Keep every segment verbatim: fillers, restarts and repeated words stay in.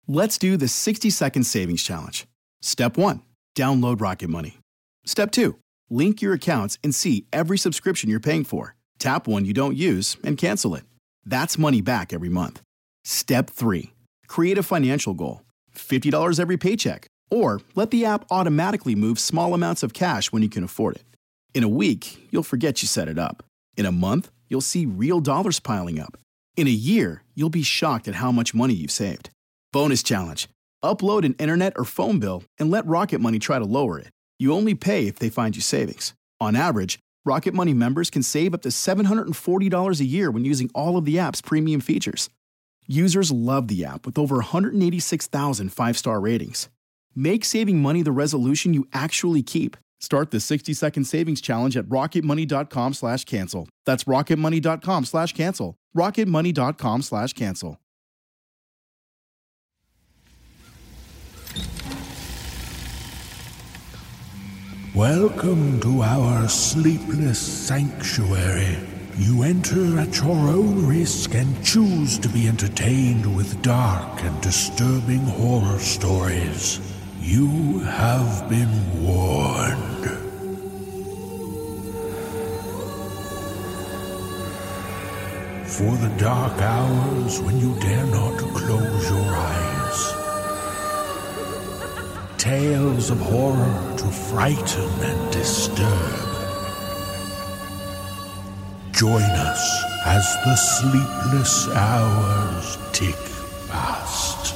Let's do the sixty second savings challenge. Step one, download Rocket Money. Step two, link your accounts and see every subscription you're paying for. Tap one you don't use and cancel it. That's money back every month. Step three, create a financial goal. fifty dollars every paycheck. Or let the app automatically move small amounts of cash when you can afford it. In a week, you'll forget you set it up. In a month, you'll see real dollars piling up. In a year, you'll be shocked at how much money you've saved. Bonus challenge. Upload an internet or phone bill and let Rocket Money try to lower it. You only pay if they find you savings. On average, Rocket Money members can save up to seven hundred forty dollars a year when using all of the app's premium features. Users love the app with over one hundred eighty-six thousand five-star ratings. Make saving money the resolution you actually keep. Start the sixty second savings challenge at rocketmoney.com slash cancel. That's rocketmoney.com slash cancel. rocketmoney.com slash cancel. Welcome to our sleepless sanctuary. You enter at your own risk and choose to be entertained with dark and disturbing horror stories. You have been warned. For the dark hours when you dare not close your eyes. Tales of horror to frighten and disturb. Join us as the sleepless hours tick past.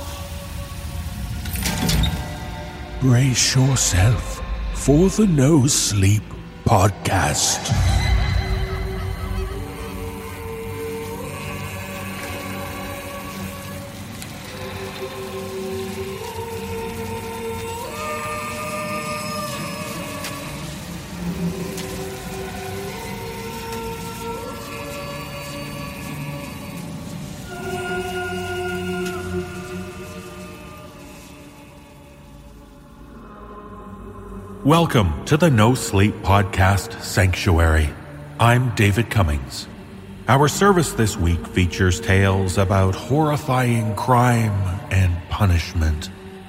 Brace yourself for the No Sleep Podcast. Welcome to the No Sleep Podcast Sanctuary. I'm David Cummings. Our service this week features tales about horrifying crime and punishment.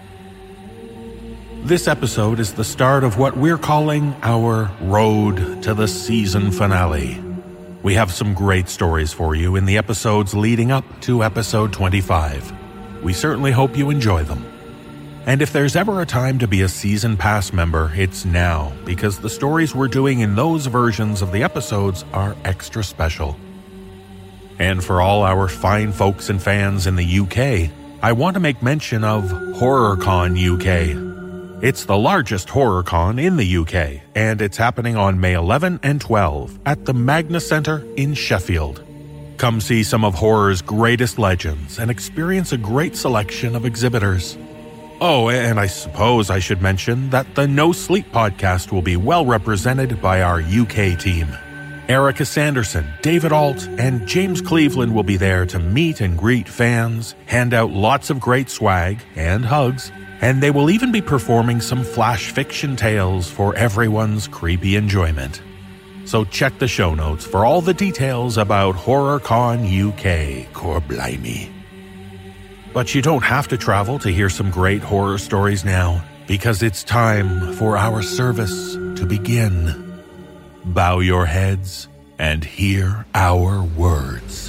This episode is the start of what we're calling our road to the season finale. We have some great stories for you in the episodes leading up to episode twenty-five. We certainly hope you enjoy them. And if there's ever a time to be a Season Pass member, it's now, because the stories we're doing in those versions of the episodes are extra special. And for all our fine folks and fans in the U K, I want to make mention of HorrorCon U K. It's the largest HorrorCon in the U K, and it's happening on May eleventh and twelfth at the Magna Centre in Sheffield. Come see some of horror's greatest legends and experience a great selection of exhibitors. Oh, and I suppose I should mention that the No Sleep Podcast will be well represented by our U K team. Erica Sanderson, David Alt, and James Cleveland will be there to meet and greet fans, hand out lots of great swag and hugs, and they will even be performing some flash fiction tales for everyone's creepy enjoyment. So check the show notes for all the details about HorrorCon U K, cor blimey. But you don't have to travel to hear some great horror stories now, because it's time for our service to begin. Bow your heads and hear our words.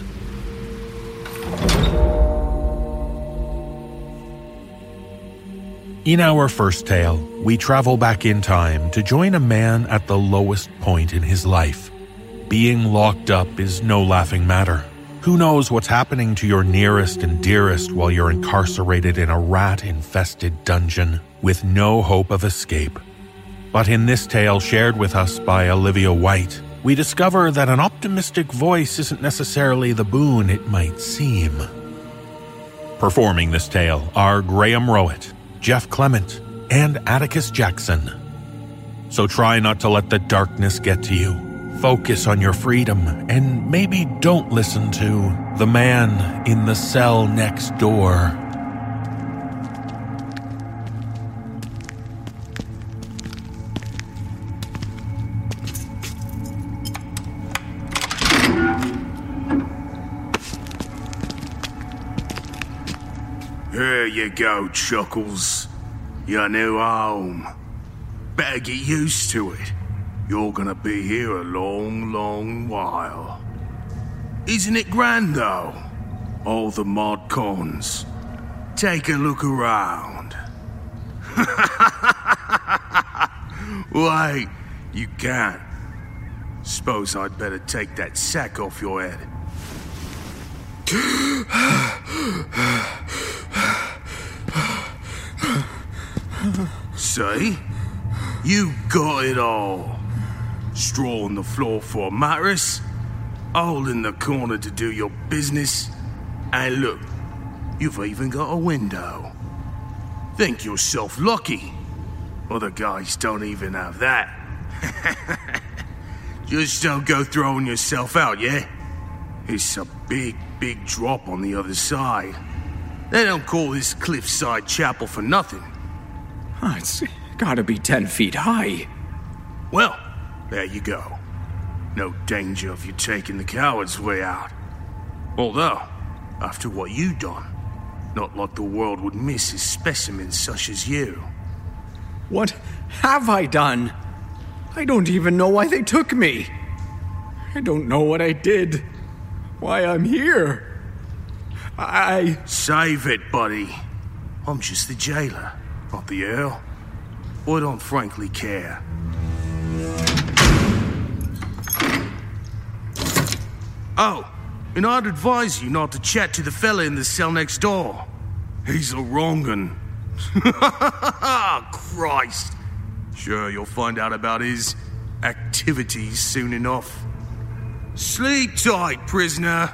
In our first tale, we travel back in time to join a man at the lowest point in his life. Being locked up is no laughing matter. Who knows what's happening to your nearest and dearest while you're incarcerated in a rat-infested dungeon with no hope of escape? But in this tale shared with us by Olivia White, we discover that an optimistic voice isn't necessarily the boon it might seem. Performing this tale are Graham Rowett, Jeff Clement, and Atticus Jackson. So try not to let the darkness get to you. Focus on your freedom, and maybe don't listen to the man in the cell next door. Hey, you go, Chuckles. Your new home. Better get used to it. You're gonna be here a long, long while. Isn't it grand, though? All the mod cons. Take a look around. Wait, you can't. Suppose I'd better take that sack off your head. See? You got it all. Straw on the floor for a mattress, hole in the corner to do your business, and look, you've even got a window. Think yourself lucky. Other guys don't even have that. Just don't go throwing yourself out, yeah? It's a big, big drop on the other side. They don't call this cliffside chapel for nothing. Oh, it's gotta be ten feet high. Well, there you go. No danger of you taking the coward's way out. Although, after what you done, not like the world would miss a specimen such as you. What have I done? I don't even know why they took me. I don't know what I did. Why I'm here. I... Save it, buddy. I'm just the jailer, not the Earl. I don't frankly care. Oh, and I'd advise you not to chat to the fella in the cell next door. He's a wrong 'un. Christ. Sure, you'll find out about his activities soon enough. Sleep tight, prisoner.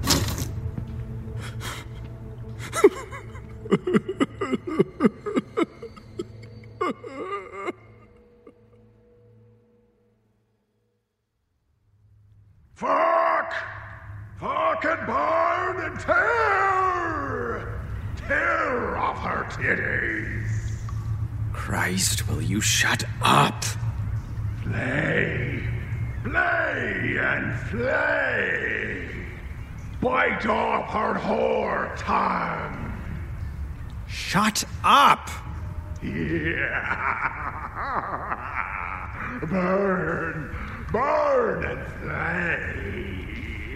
Fuck! Fuck and burn and tear! Tear off her titties! Christ, will you shut up? Flay! Flay and flay! Bite off her whore tongue! Shut up! Yeah! Burn! Burn and flay!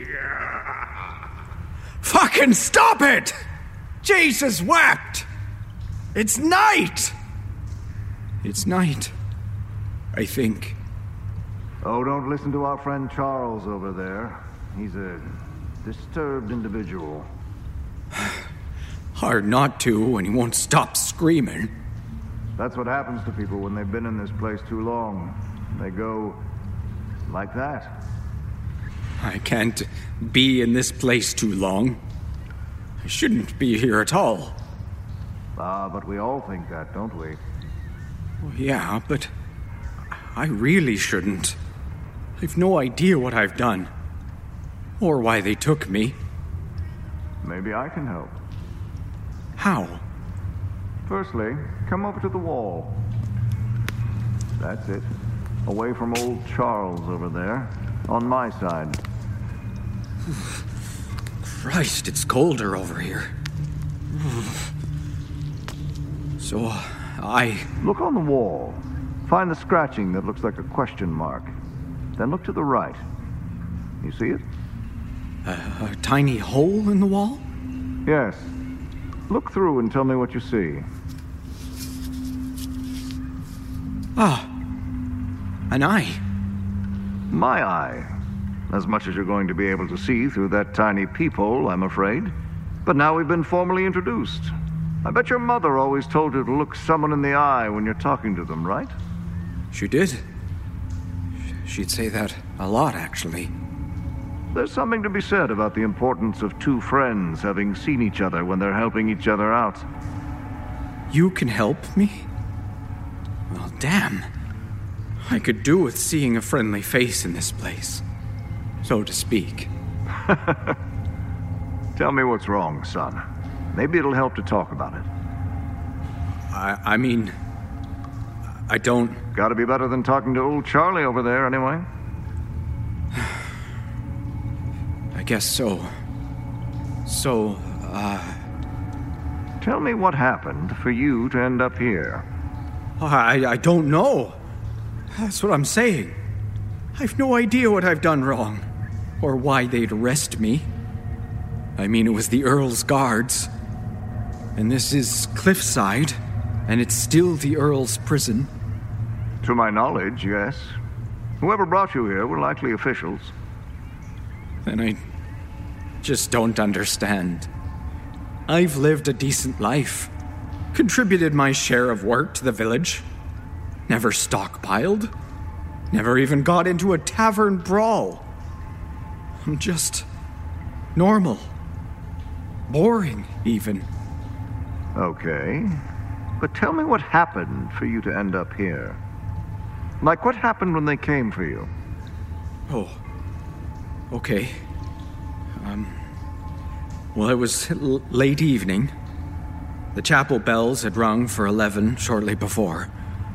Fucking stop it! Jesus wept! It's night! It's night. I think. Oh, don't listen to our friend Charles over there. He's a disturbed individual. Hard not to when he won't stop screaming. That's what happens to people when they've been in this place too long. They go like that. I can't be in this place too long. I shouldn't be here at all. Ah, but we all think that, don't we? Well, yeah, but I really shouldn't. I've no idea what I've done. Or why they took me. Maybe I can help. How? Firstly, come over to the wall. That's it. Away from old Charles over there. On my side. Christ, it's colder over here. So, I... Look on the wall. Find the scratching that looks like a question mark. Then look to the right. You see it? A, a tiny hole in the wall? Yes. Look through and tell me what you see. Ah. An eye. My eye. As much as you're going to be able to see through that tiny peephole, I'm afraid. But now we've been formally introduced. I bet your mother always told you to look someone in the eye when you're talking to them, right? She did. She'd say that a lot, actually. There's something to be said about the importance of two friends having seen each other when they're helping each other out. You can help me? Well, damn. I could do with seeing a friendly face in this place, so to speak. Tell me what's wrong, son. Maybe it'll help to talk about it. I, I mean, I don't... Gotta be better than talking to old Charlie over there, anyway. I guess so. So, uh... Tell me what happened for you to end up here. I, I don't know. That's what I'm saying. I've no idea what I've done wrong, or why they'd arrest me. I mean, it was the Earl's guards. And this is Cliffside, and it's still the Earl's prison. To my knowledge, yes. Whoever brought you here were likely officials. Then I just don't understand. I've lived a decent life, contributed my share of work to the village, never stockpiled, never even got into a tavern brawl. I'm just normal. Boring, even. Okay. But tell me what happened for you to end up here. Like, what happened when they came for you? Oh. Okay. Um... Well, it was l- late evening. The chapel bells had rung for eleven shortly before.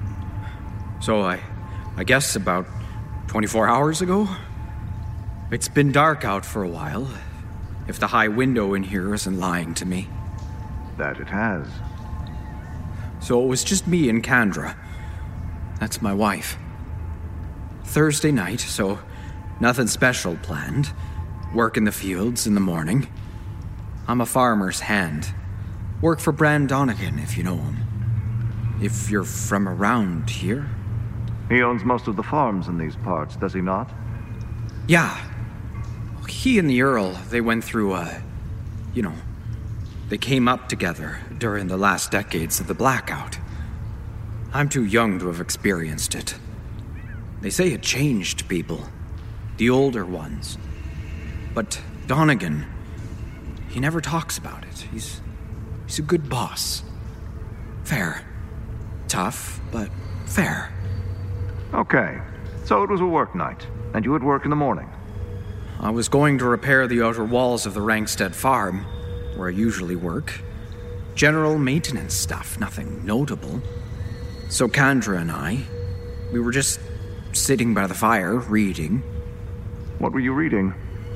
So I... I guess about twenty-four hours ago? It's been dark out for a while, if the high window in here isn't lying to me. That it has. So it was just me and Kendra. That's my wife. Thursday night, so nothing special planned. Work in the fields in the morning. I'm a farmer's hand. Work for Bran Donegan, if you know him. If you're from around here. He owns most of the farms in these parts, does he not? Yeah. He and the Earl, they went through, uh, you know, they came up together during the last decades of the blackout. I'm too young to have experienced it. They say it changed people, the older ones. But Donegan, he never talks about it. He's, he's a good boss. Fair. Tough, but fair. Okay, so it was a work night, and you had work in the morning. I was going to repair the outer walls of the Rankstead farm, where I usually work. General maintenance stuff, nothing notable. So Kendra and I, we were just sitting by the fire, reading. What were you reading?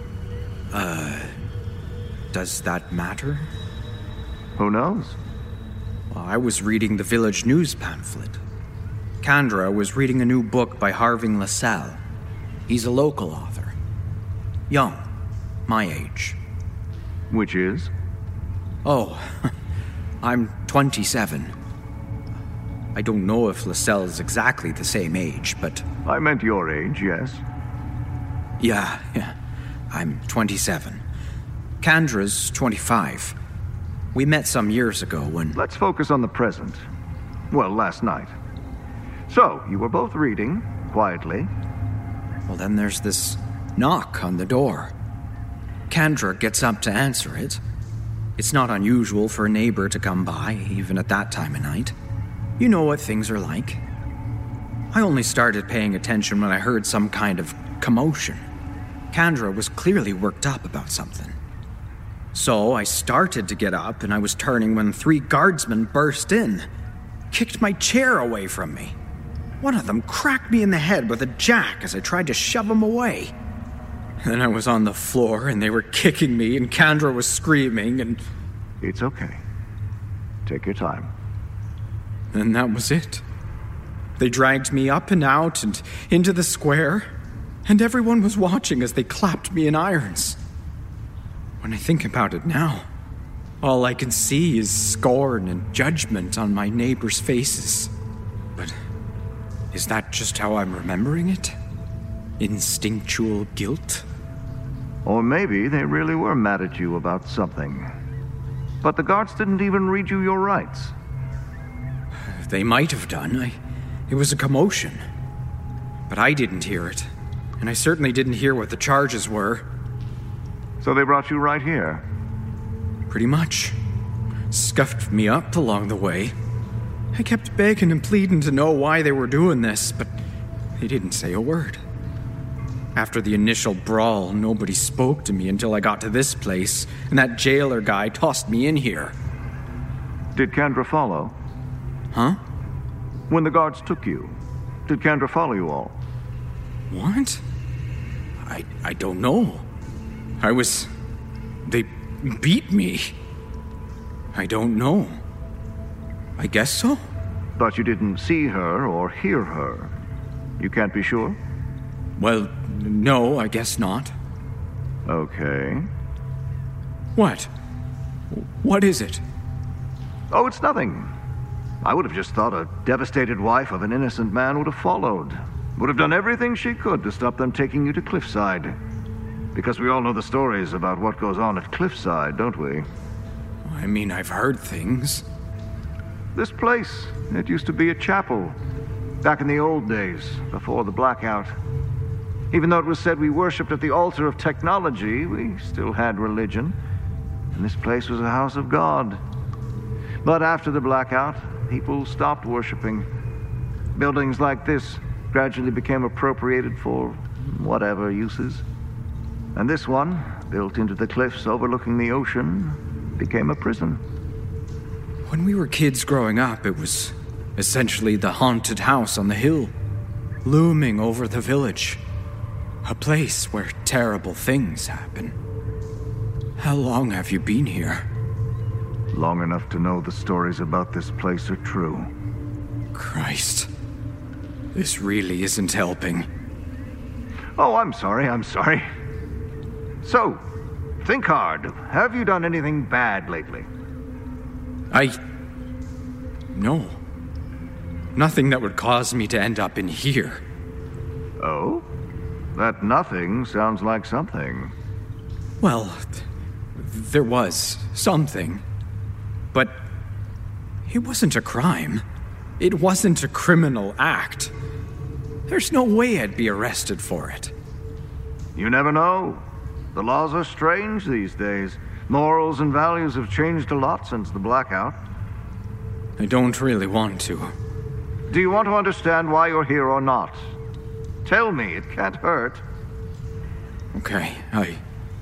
Uh, does that matter? Who knows? Well, I was reading the village news pamphlet. Kendra was reading a new book by Harving LaSalle. He's a local author. Young, my age. Which is? Oh, I'm twenty-seven. I don't know if LaSalle's exactly the same age, but... I meant your age, yes. Yeah, yeah. I'm twenty-seven. Kendra's twenty-five. We met some years ago when... Let's focus on the present. Well, last night. So, you were both reading, quietly. Well, then there's this knock on the door. Kendra gets up to answer it. It's not unusual for a neighbor to come by, even at that time of night. You know what things are like. I only started paying attention when I heard some kind of commotion. Kendra was clearly worked up about something. So I started to get up, and I was turning when three guardsmen burst in, kicked my chair away from me. One of them cracked me in the head with a jack as I tried to shove him away. Then I was on the floor, and they were kicking me, and Kendra was screaming, and... It's okay. Take your time. Then that was it. They dragged me up and out and into the square, and everyone was watching as they clapped me in irons. When I think about it now, all I can see is scorn and judgment on my neighbors' faces. But is that just how I'm remembering it? Instinctual guilt? Or maybe they really were mad at you about something. But the guards didn't even read you your rights. They might have done. I, it was a commotion. But I didn't hear it. And I certainly didn't hear what the charges were. So they brought you right here? Pretty much. Scuffed me up along the way. I kept begging and pleading to know why they were doing this, but they didn't say a word. After the initial brawl, nobody spoke to me until I got to this place, and that jailer guy tossed me in here. Did Kendra follow? Huh? When the guards took you, did Kendra follow you all? What? I I don't know. I was... They beat me. I don't know. I guess so. But you didn't see her or hear her. You can't be sure? Well, no, I guess not. Okay. What? What is it? Oh, it's nothing. I would have just thought a devastated wife of an innocent man would have followed. Would have done everything she could to stop them taking you to Cliffside. Because we all know the stories about what goes on at Cliffside, don't we? I mean, I've heard things. This place, it used to be a chapel. Back in the old days, before the blackout. Even though it was said we worshipped at the altar of technology, we still had religion. And this place was a house of God. But after the blackout, people stopped worshipping. Buildings like this gradually became appropriated for whatever uses. And this one, built into the cliffs overlooking the ocean, became a prison. When we were kids growing up, it was essentially the haunted house on the hill, looming over the village. A place where terrible things happen. How long have you been here? Long enough to know the stories about this place are true. Christ. This really isn't helping. Oh, I'm sorry, I'm sorry. So, think hard. Have you done anything bad lately? I... No. Nothing that would cause me to end up in here. Oh? That nothing sounds like something. Well, th- there was something. But it wasn't a crime. It wasn't a criminal act. There's no way I'd be arrested for it. You never know. The laws are strange these days. Morals and values have changed a lot since the blackout. I don't really want to. Do you want to understand why you're here or not? Tell me, it can't hurt. Okay, I...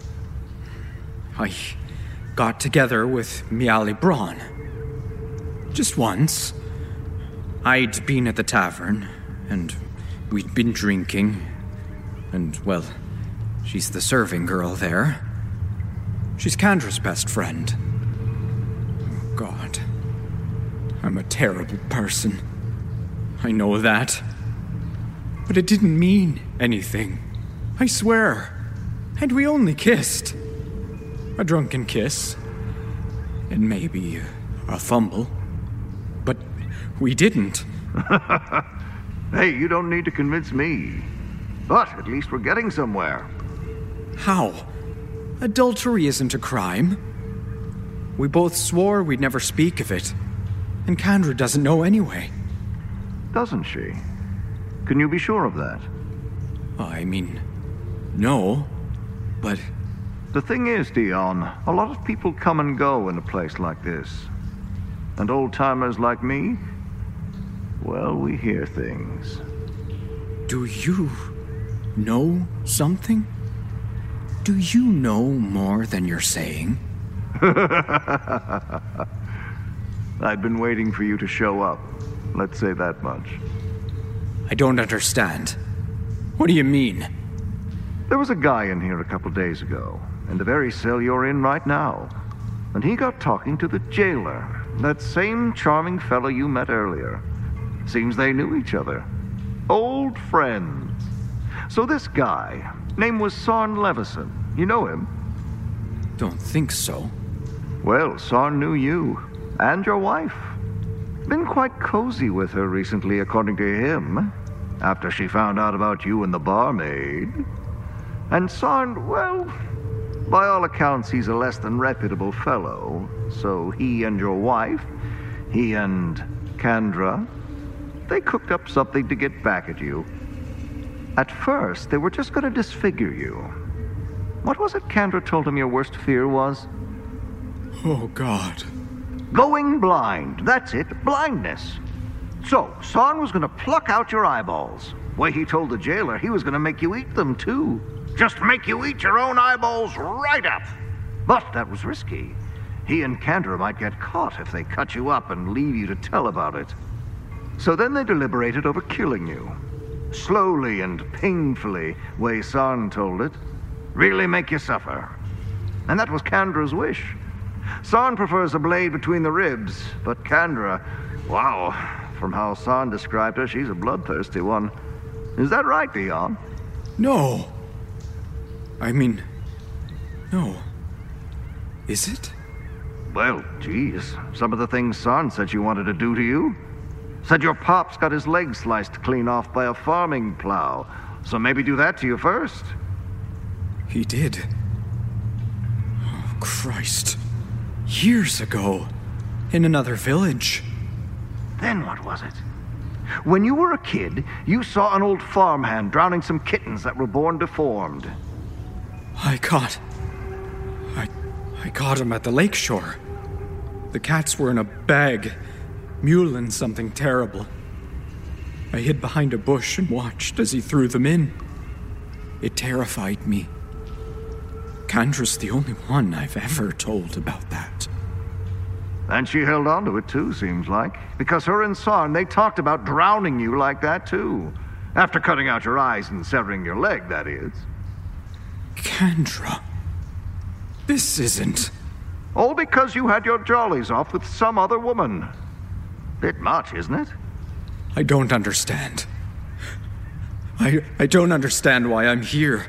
I got together with Miali Braun. Just once. I'd been at the tavern, and we'd been drinking. And, well, she's the serving girl there. She's Kandra's best friend. Oh, God. I'm a terrible person. I know that. But it didn't mean anything. I swear. And we only kissed. A drunken kiss. And maybe a fumble. But we didn't. Hey, you don't need to convince me. But at least we're getting somewhere. How? Adultery isn't a crime. We both swore we'd never speak of it. And Kandra doesn't know anyway. Doesn't she? Can you be sure of that? I mean, no, but... The thing is, Dion, a lot of people come and go in a place like this. And old-timers like me, well, we hear things. Do you know something? Do you know more than you're saying? I've been waiting for you to show up. Let's say that much. I don't understand. What do you mean? There was a guy in here a couple days ago, in the very cell you're in right now. And he got talking to the jailer, that same charming fellow you met earlier. Seems they knew each other. Old friends. So this guy, name was Sarn Levison. You know him? Don't think so. Well, Sarn knew you, and your wife. Been quite cozy with her recently, according to him, after she found out about you and the barmaid. And Sarn, well, by all accounts, he's a less than reputable fellow. So he and your wife, he and Kandra, they cooked up something to get back at you. At first, they were just going to disfigure you. What was it Kandra told him your worst fear was? Oh, God. Going blind. That's it. Blindness. So, Sarn was going to pluck out your eyeballs. Way he told the jailer he was going to make you eat them, too. Just make you eat your own eyeballs right up. But that was risky. He and Kandra might get caught if they cut you up and leave you to tell about it. So then they deliberated over killing you. Slowly and painfully, way Sarn told it. Really make you suffer. And that was Kandra's wish. Sarn prefers a blade between the ribs, but Kandra, wow, from how Sarn described her, she's a bloodthirsty one. Is that right, Dion? No. I mean, no. Is it? Well, geez, some of the things Sarn said she wanted to do to you. Said your pop's got his leg sliced clean off by a farming plow, so maybe do that to you first. He did. Oh, Christ. Years ago, in another village. Then what was it? When you were a kid, you saw an old farmhand drowning some kittens that were born deformed. I caught... I... I caught him at the lakeshore. The cats were in a bag, mulling something terrible. I hid behind a bush and watched as he threw them in. It terrified me. Kandra's the only one I've ever told about that. And she held on to it too, seems like. Because her and Sarn, they talked about drowning you like that too. After cutting out your eyes and severing your leg, that is. Kandra. This isn't... All because you had your jollies off with some other woman. Bit much, isn't it? I don't understand. I, I don't understand why I'm here.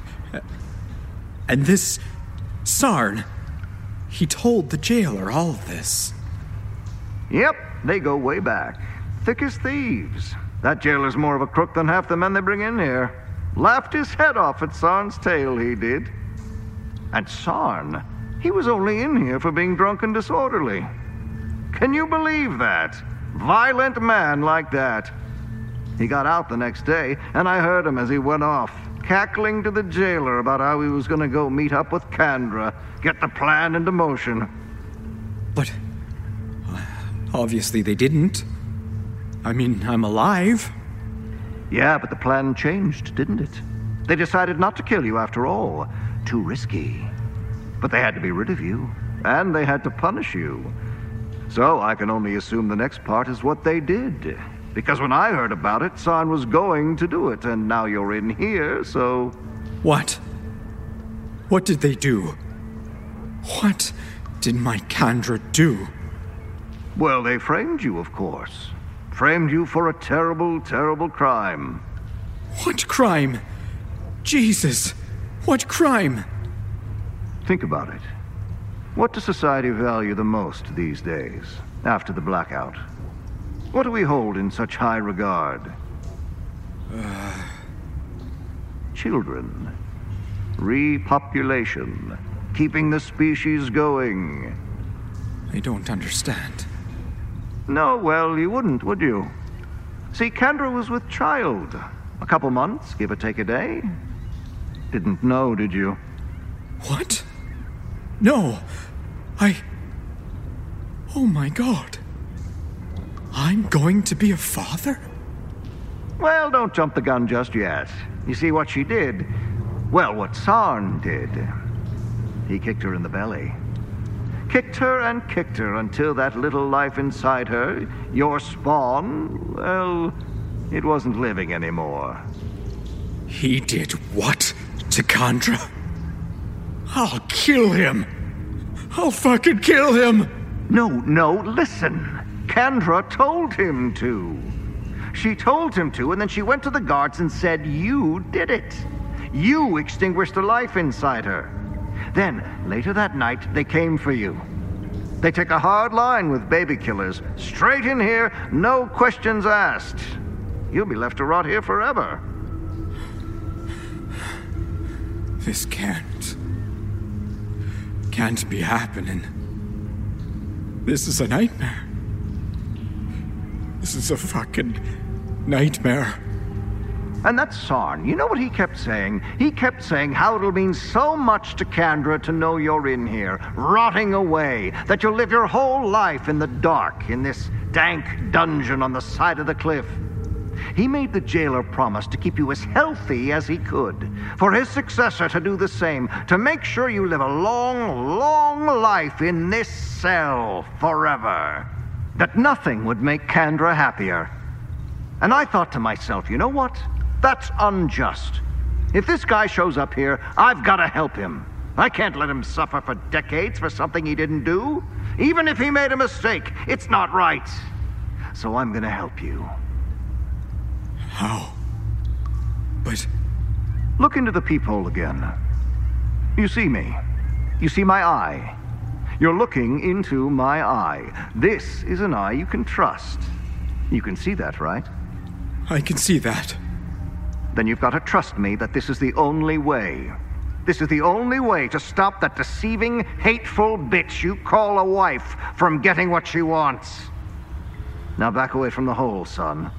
And this... Sarn... He told the jailer all of this. Yep, they go way back. Thick as thieves. That jailer's more of a crook than half the men they bring in here. Laughed his head off at Sarn's tale, he did. And Sarn, he was only in here for being drunk and disorderly. Can you believe that? Violent man like that. He got out the next day, and I heard him as he went off, cackling to the jailer about how he was going to go meet up with Kandra, get the plan into motion. But obviously they didn't. I mean, I'm alive. Yeah, but the plan changed, didn't it? They decided not to kill you after all. Too risky. But they had to be rid of you, and they had to punish you. So I can only assume the next part is what they did. Because when I heard about it, Sarn was going to do it, and now you're in here, so... What? What did they do? What did my Kandra do? Well, they framed you, of course. Framed you for a terrible, terrible crime. What crime? Jesus, what crime? Think about it. What does society value the most these days, after the blackout? What do we hold in such high regard? Uh... Children. Repopulation. Keeping the species going. I don't understand. No, well, you wouldn't, would you? See, Kandra was with child. A couple months, give or take a day. Didn't know, did you? What? No. I... Oh my God. I'm going to be a father? Well, don't jump the gun just yet. You see what she did? Well, what Sarn did. He kicked her in the belly. Kicked her and kicked her until that little life inside her, your spawn, well, it wasn't living anymore. He did what to Kandra? I'll kill him. I'll fucking kill him. No, no, listen. Kandra told him to. She told him to, and then she went to the guards and said, you did it. You extinguished the life inside her. Then, later that night, they came for you. They take a hard line with baby killers. Straight in here, no questions asked. You'll be left to rot here forever. This can't... can't be happening. This is a nightmare. This is a fucking nightmare. And that's Sarn. You know what he kept saying? He kept saying how it'll mean so much to Kandra to know you're in here, rotting away, that you'll live your whole life in the dark, in this dank dungeon on the side of the cliff. He made the jailer promise to keep you as healthy as he could, for his successor to do the same, to make sure you live a long, long life in this cell forever. That nothing would make Kandra happier. And I thought to myself, you know what? That's unjust. If this guy shows up here, I've got to help him. I can't let him suffer for decades for something he didn't do. Even if he made a mistake, it's not right. So I'm gonna help you. How? But... Look into the peephole again. You see me. You see my eye. You're looking into my eye. This is an eye you can trust. You can see that, right? I can see that. Then you've got to trust me that this is the only way. This is the only way to stop that deceiving, hateful bitch you call a wife from getting what she wants. Now back away from the hole, son.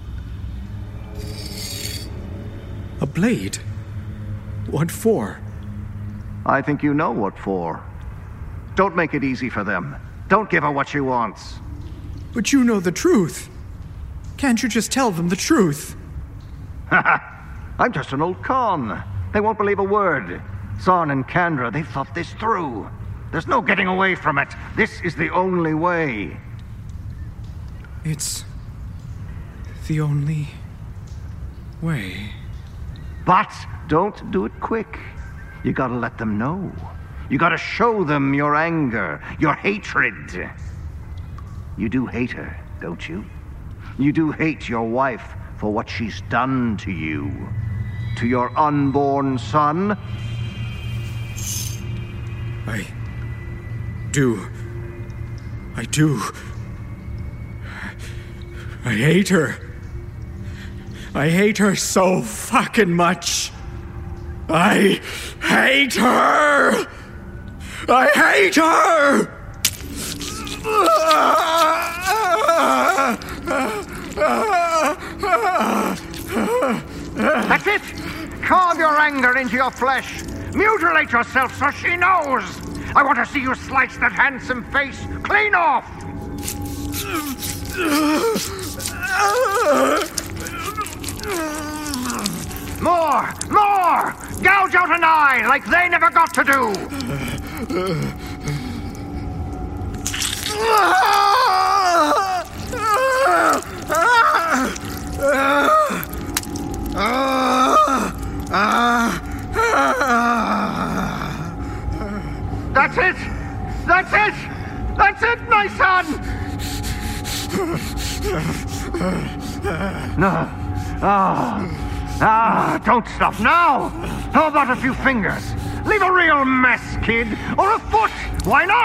A blade? What for? I think you know what for. Don't make it easy for them. Don't give her what she wants. But you know the truth. Can't you just tell them the truth? I'm just an old con. They won't believe a word. Son and Kandra, they've thought this through. There's no getting away from it. This is the only way. It's... the only... way. But don't do it quick. You gotta let them know. You gotta show them your anger, your hatred. You do hate her, don't you? You do hate your wife for what she's done to you. To your unborn son. I... do. I do. I hate her. I hate her so fucking much. I hate her! I hate her! That's it! Carve your anger into your flesh. Mutilate yourself so she knows. I want to see you slice that handsome face clean off. More! More! Gouge out an eye like they never got to do! That's it! That's it! That's it, my son! No. Oh. Ah, don't stop now! How about a few fingers? Leave a real mess, kid! Or a foot! Why not?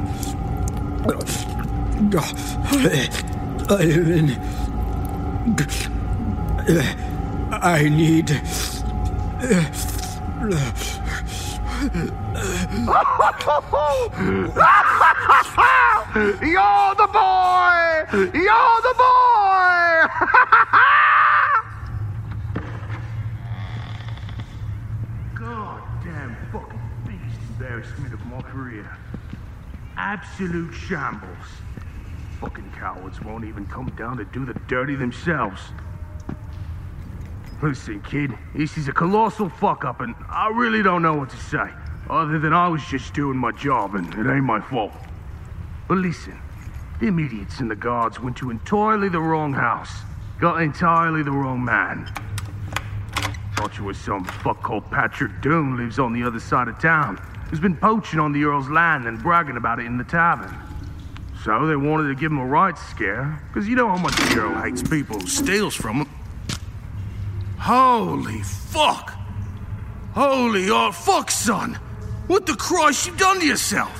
I need... You're the boy! You're the boy! Goddamn fucking biggest embarrassment of my career. Absolute shambles. Fucking cowards won't even come down to do the dirty themselves. Listen, kid, this is a colossal fuck-up, and I really don't know what to say, other than I was just doing my job, and it ain't my fault. But listen, them idiots and the guards went to entirely the wrong house, got entirely the wrong man. Thought you was some fuck called Patrick Doon lives on the other side of town, who's been poaching on the Earl's land and bragging about it in the tavern. So they wanted to give him a right scare, because you know how much the Earl hates people who steals from him. Holy fuck! Holy oh fuck, son! What the Christ you done to yourself?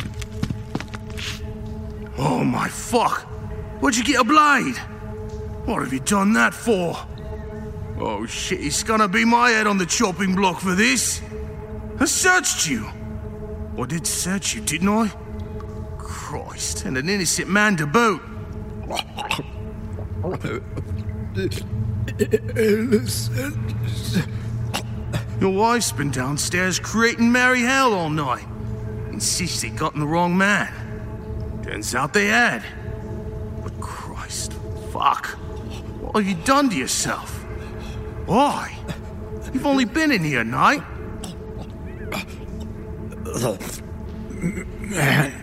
Oh my fuck! Where'd you get a blade? What have you done that for? Oh shit, it's gonna be my head on the chopping block for this. I searched you. I did search you, didn't I? Christ, and an innocent man to boot. Innocent. Your wife's been downstairs creating merry hell all night. Insists they got in the wrong man. Turns out they had. But Christ, fuck. What have you done to yourself? Why? You've only been in here a night. Man.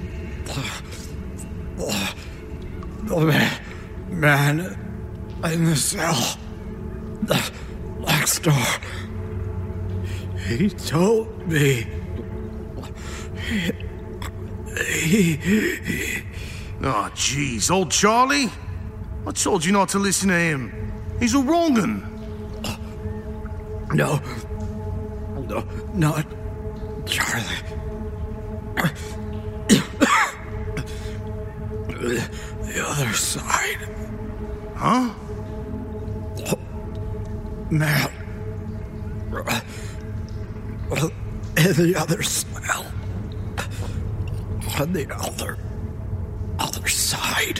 The man, man in the cell next door. He told me Oh, jeez, old Charlie? I told you not to listen to him. He's a wrong 'un. No. No, not Charlie. The other side. Huh? Matt. The other smell. On the other... other side.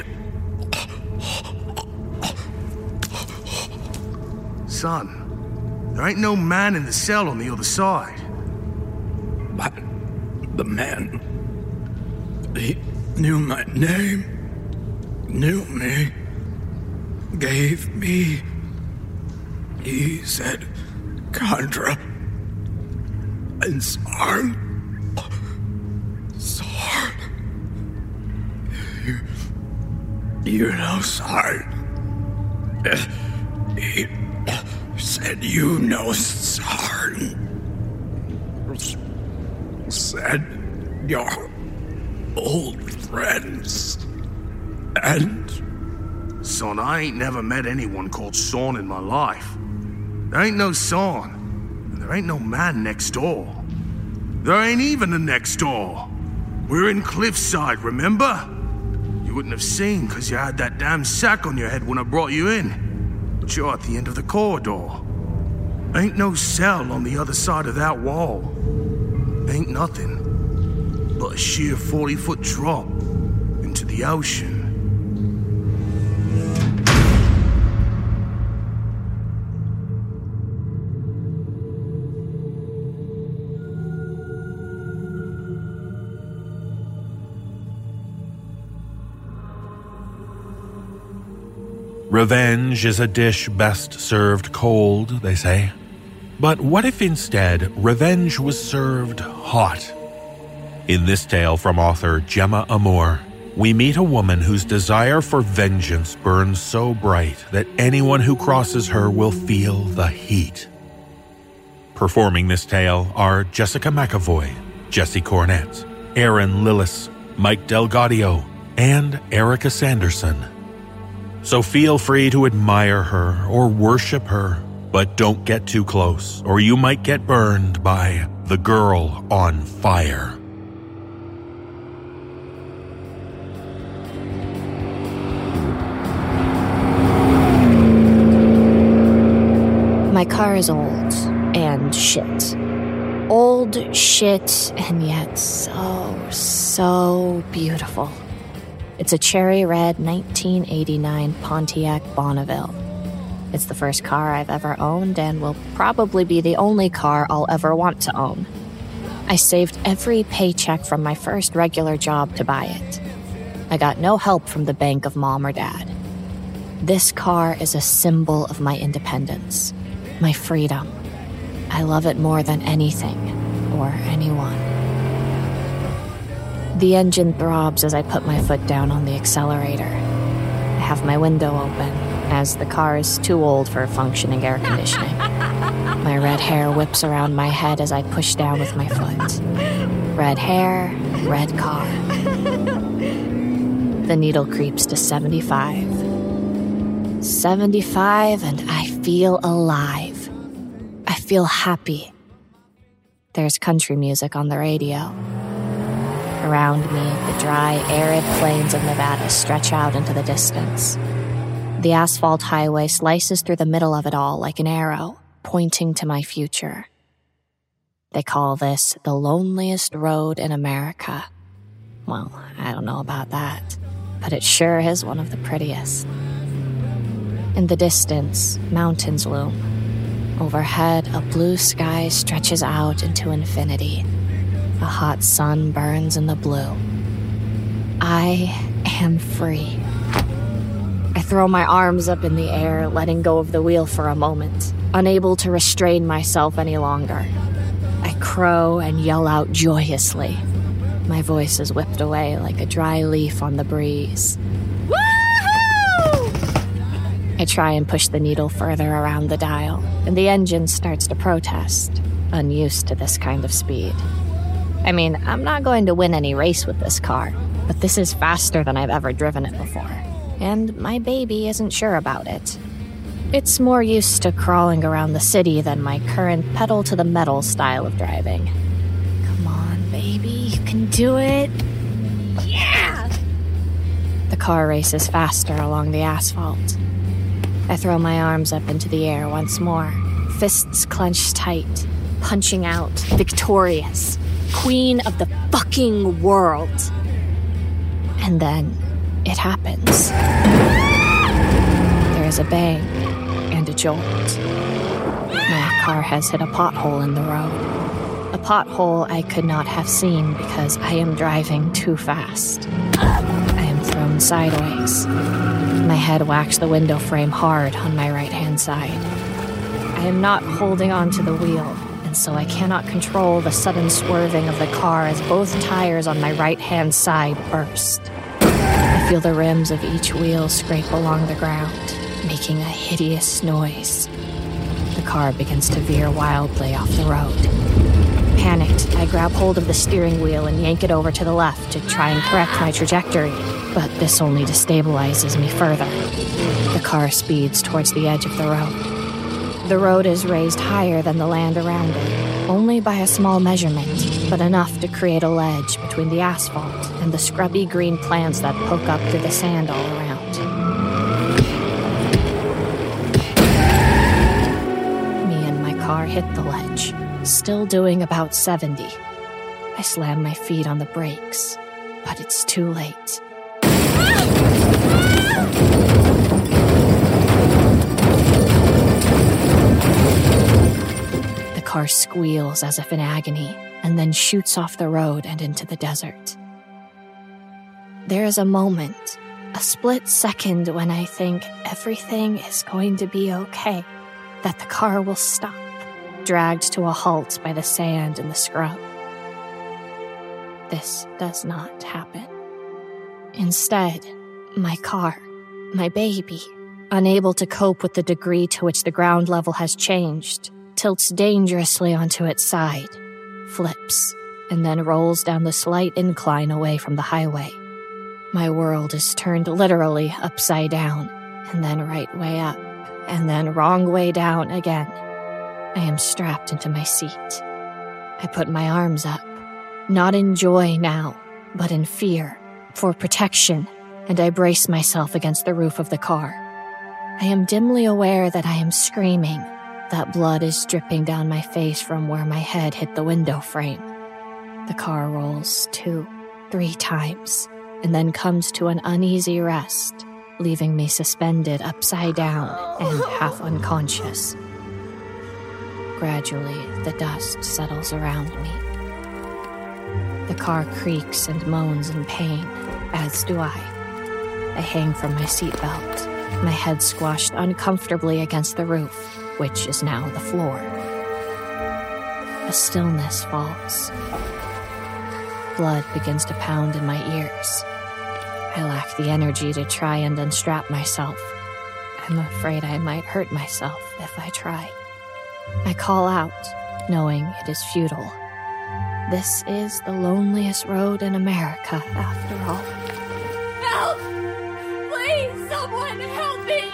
Son, there ain't no man in the cell on the other side. But the man... he knew my name, knew me, gave me... he said, Chandra, and Sarn. Sarn. You, you know Sarn. He said you know Sarn. Said you're old friends. And... Son, I ain't never met anyone called Sorn in my life. There ain't no Sorn, and there ain't no man next door. There ain't even a next door. We're in Cliffside, remember? You wouldn't have seen because you had that damn sack on your head when I brought you in. But you're at the end of the corridor. Ain't no cell on the other side of that wall. Ain't nothing but a sheer forty-foot drop into the ocean. Revenge is a dish best served cold, they say. But what if instead revenge was served hot? In this tale from author Gemma Amor, we meet a woman whose desire for vengeance burns so bright that anyone who crosses her will feel the heat. Performing this tale are Jessica McAvoy, Jesse Cornett, Aaron Lillis, Mike Delgadio, and Erica Sanderson. So feel free to admire her or worship her, but don't get too close, or you might get burned by the girl on fire. My car is old and shit. Old shit and yet so, so beautiful. It's a cherry red nineteen eighty-nine Pontiac Bonneville. It's the first car I've ever owned and will probably be the only car I'll ever want to own. I saved every paycheck from my first regular job to buy it. I got no help from the bank of mom or dad. This car is a symbol of my independence, my freedom. I love it more than anything or anyone. The engine throbs as I put my foot down on the accelerator. I have my window open, as the car is too old for functioning air conditioning. My red hair whips around my head as I push down with my foot. Red hair, red car. The needle creeps to seventy-five. seventy-five, and I feel alive. I feel happy. There's country music on the radio. Around me, the dry, arid plains of Nevada stretch out into the distance. The asphalt highway slices through the middle of it all like an arrow, pointing to my future. They call this the loneliest road in America. Well, I don't know about that, but it sure is one of the prettiest. In the distance, mountains loom. Overhead, a blue sky stretches out into infinity. A hot sun burns in the blue. I am free. I throw my arms up in the air, letting go of the wheel for a moment, unable to restrain myself any longer. I crow and yell out joyously. My voice is whipped away like a dry leaf on the breeze. Woohoo! I try and push the needle further around the dial, and the engine starts to protest, unused to this kind of speed. I mean, I'm not going to win any race with this car, but this is faster than I've ever driven it before, and my baby isn't sure about it. It's more used to crawling around the city than my current pedal-to-the-metal style of driving. Come on, baby, you can do it. Yeah! The car races faster along the asphalt. I throw my arms up into the air once more, fists clenched tight, punching out, victorious, queen of the fucking world. And then it happens. There is a bang and a jolt. My car has hit a pothole in the road. A pothole I could not have seen because I am driving too fast. I am thrown sideways. My head whacks the window frame hard on my right-hand side. I am not holding onto the wheel, and so I cannot control the sudden swerving of the car as both tires on my right-hand side burst. I feel the rims of each wheel scrape along the ground, making a hideous noise. The car begins to veer wildly off the road. Panicked, I grab hold of the steering wheel and yank it over to the left to try and correct my trajectory, but this only destabilizes me further. The car speeds towards the edge of the road. The road is raised higher than the land around it, only by a small measurement, but enough to create a ledge between the asphalt and the scrubby green plants that poke up through the sand all around. Me and my car hit the ledge, still doing about seventy. I slam my feet on the brakes, but it's too late. The car squeals as if in agony, and then shoots off the road and into the desert. There is a moment, a split second when I think everything is going to be okay, that the car will stop, dragged to a halt by the sand and the scrub. This does not happen. Instead, my car, my baby, unable to cope with the degree to which the ground level has changed, tilts dangerously onto its side, flips, and then rolls down the slight incline away from the highway. My world is turned literally upside down, and then right way up, and then wrong way down again. I am strapped into my seat. I put my arms up, not in joy now, but in fear, for protection, and I brace myself against the roof of the car. I am dimly aware that I am screaming, that blood is dripping down my face from where my head hit the window frame. The car rolls two, three times, and then comes to an uneasy rest, leaving me suspended upside down and half unconscious. Gradually, the dust settles around me. The car creaks and moans in pain, as do I. I hang from my seatbelt, my head squashed uncomfortably against the roof, which is now the floor. A stillness falls. Blood begins to pound in my ears. I lack the energy to try and unstrap myself. I'm afraid I might hurt myself if I try. I call out, knowing it is futile. This is the loneliest road in America, after all. Help! Please, someone help me!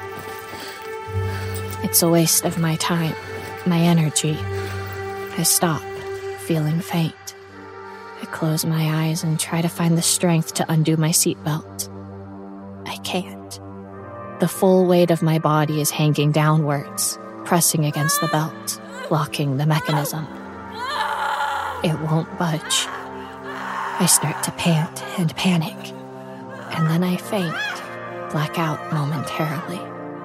It's a waste of my time, my energy. I stop, feeling faint. I close my eyes and try to find the strength to undo my seatbelt. I can't. The full weight of my body is hanging downwards, pressing against the belt, blocking the mechanism. It won't budge. I start to pant and panic, and then I faint, black out momentarily.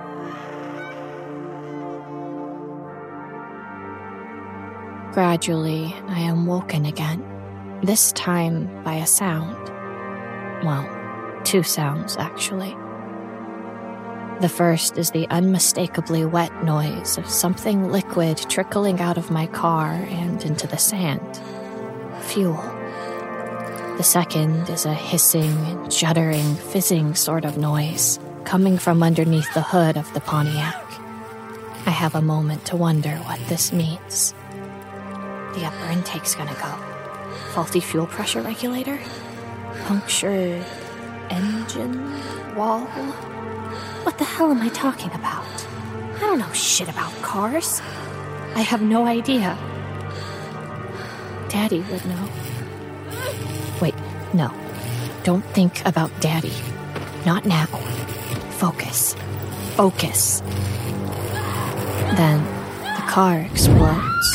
Gradually, I am woken again, this time by a sound. Well, two sounds, actually. The first is the unmistakably wet noise of something liquid trickling out of my car and into the sand. Fuel. The second is a hissing, juddering, fizzing sort of noise coming from underneath the hood of the Pontiac. I have a moment to wonder what this means. The upper intake's gonna go. Faulty fuel pressure regulator? Punctured engine wall? What the hell am I talking about? I don't know shit about cars. I have no idea. Daddy would know. Wait, no. Don't think about Daddy. Not now. Focus. Focus. Then the car explodes.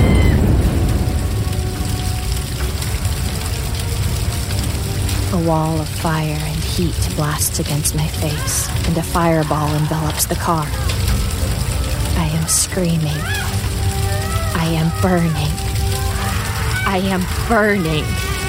A wall of fire and heat blasts against my face, and a fireball envelops the car. I am screaming. I am burning. I am burning.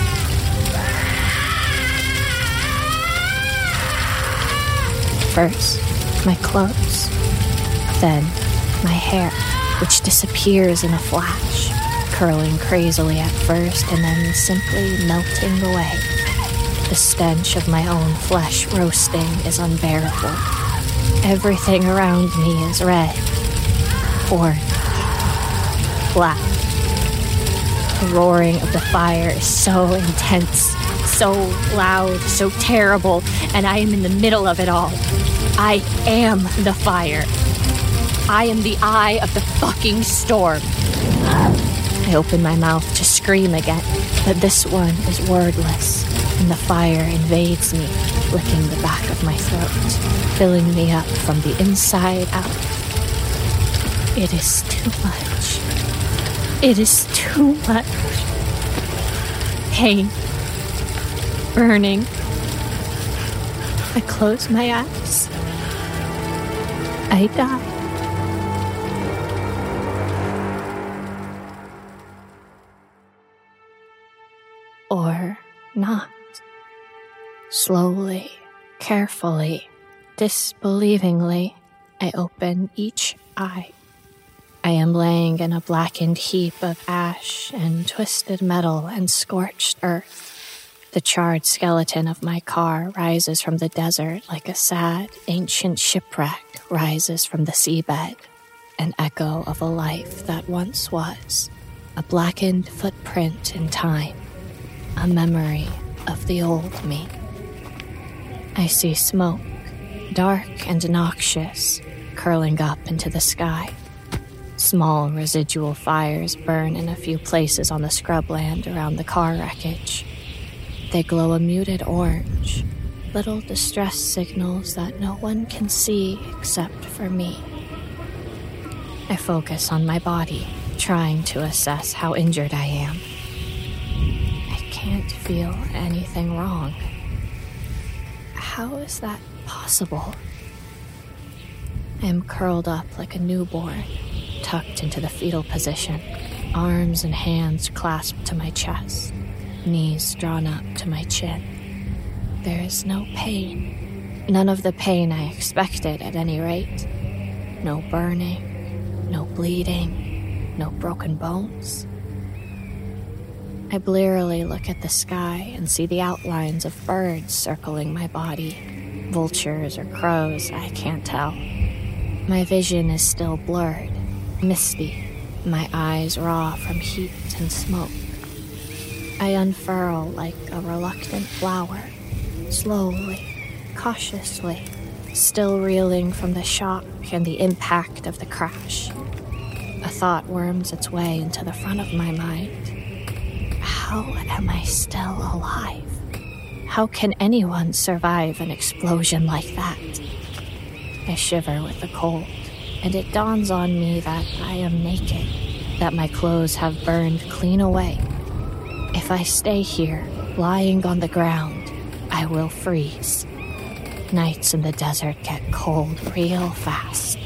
First, my clothes. Then, my hair, which disappears in a flash, curling crazily at first and then simply melting away. The stench of my own flesh roasting is unbearable. Everything around me is red, orange, black. The roaring of the fire is so intense, so loud, so terrible, and I am in the middle of it all. I am the fire. I am the eye of the fucking storm. I open my mouth to scream again, but this one is wordless, and the fire invades me, licking the back of my throat, filling me up from the inside out. It is too much. It is too much. Pain. Burning. I close my eyes. I die. Or not. Slowly, carefully, disbelievingly, I open each eye. I am laying in a blackened heap of ash and twisted metal and scorched earth. The charred skeleton of my car rises from the desert like a sad, ancient shipwreck rises from the seabed, an echo of a life that once was, a blackened footprint in time, a memory of the old me. I see smoke, dark and noxious, curling up into the sky. Small residual fires burn in a few places on the scrubland around the car wreckage. They glow a muted orange, little distress signals that no one can see except for me. I focus on my body, trying to assess how injured I am. I can't feel anything wrong. How is that possible? I am curled up like a newborn, tucked into the fetal position, arms and hands clasped to my chest, knees drawn up to my chin. There is no pain. None of the pain I expected, at any rate. No burning, no bleeding, no broken bones. I blearily look at the sky and see the outlines of birds circling my body. Vultures or crows, I can't tell. My vision is still blurred, misty, my eyes raw from heat and smoke. I unfurl like a reluctant flower, slowly, cautiously, still reeling from the shock and the impact of the crash. A thought worms its way into the front of my mind. How am I still alive? How can anyone survive an explosion like that? I shiver with the cold, and it dawns on me that I am naked, that my clothes have burned clean away. If I stay here, lying on the ground, I will freeze. Nights in the desert get cold real fast.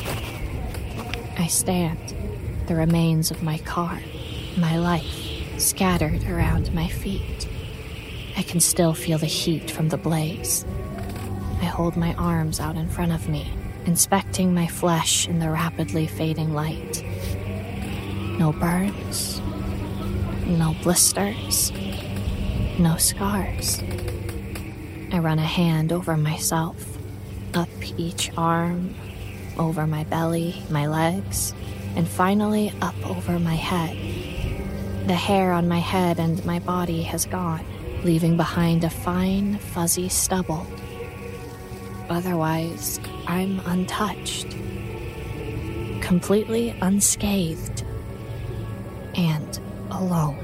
I stand, the remains of my car, my life, scattered around my feet. I can still feel the heat from the blaze. I hold my arms out in front of me, inspecting my flesh in the rapidly fading light. No burns, no blisters, no scars. I run a hand over myself, up each arm, over my belly, my legs, and finally up over my head. The hair on my head and my body has gone, leaving behind a fine, fuzzy stubble. Otherwise, I'm untouched, completely unscathed, and alone.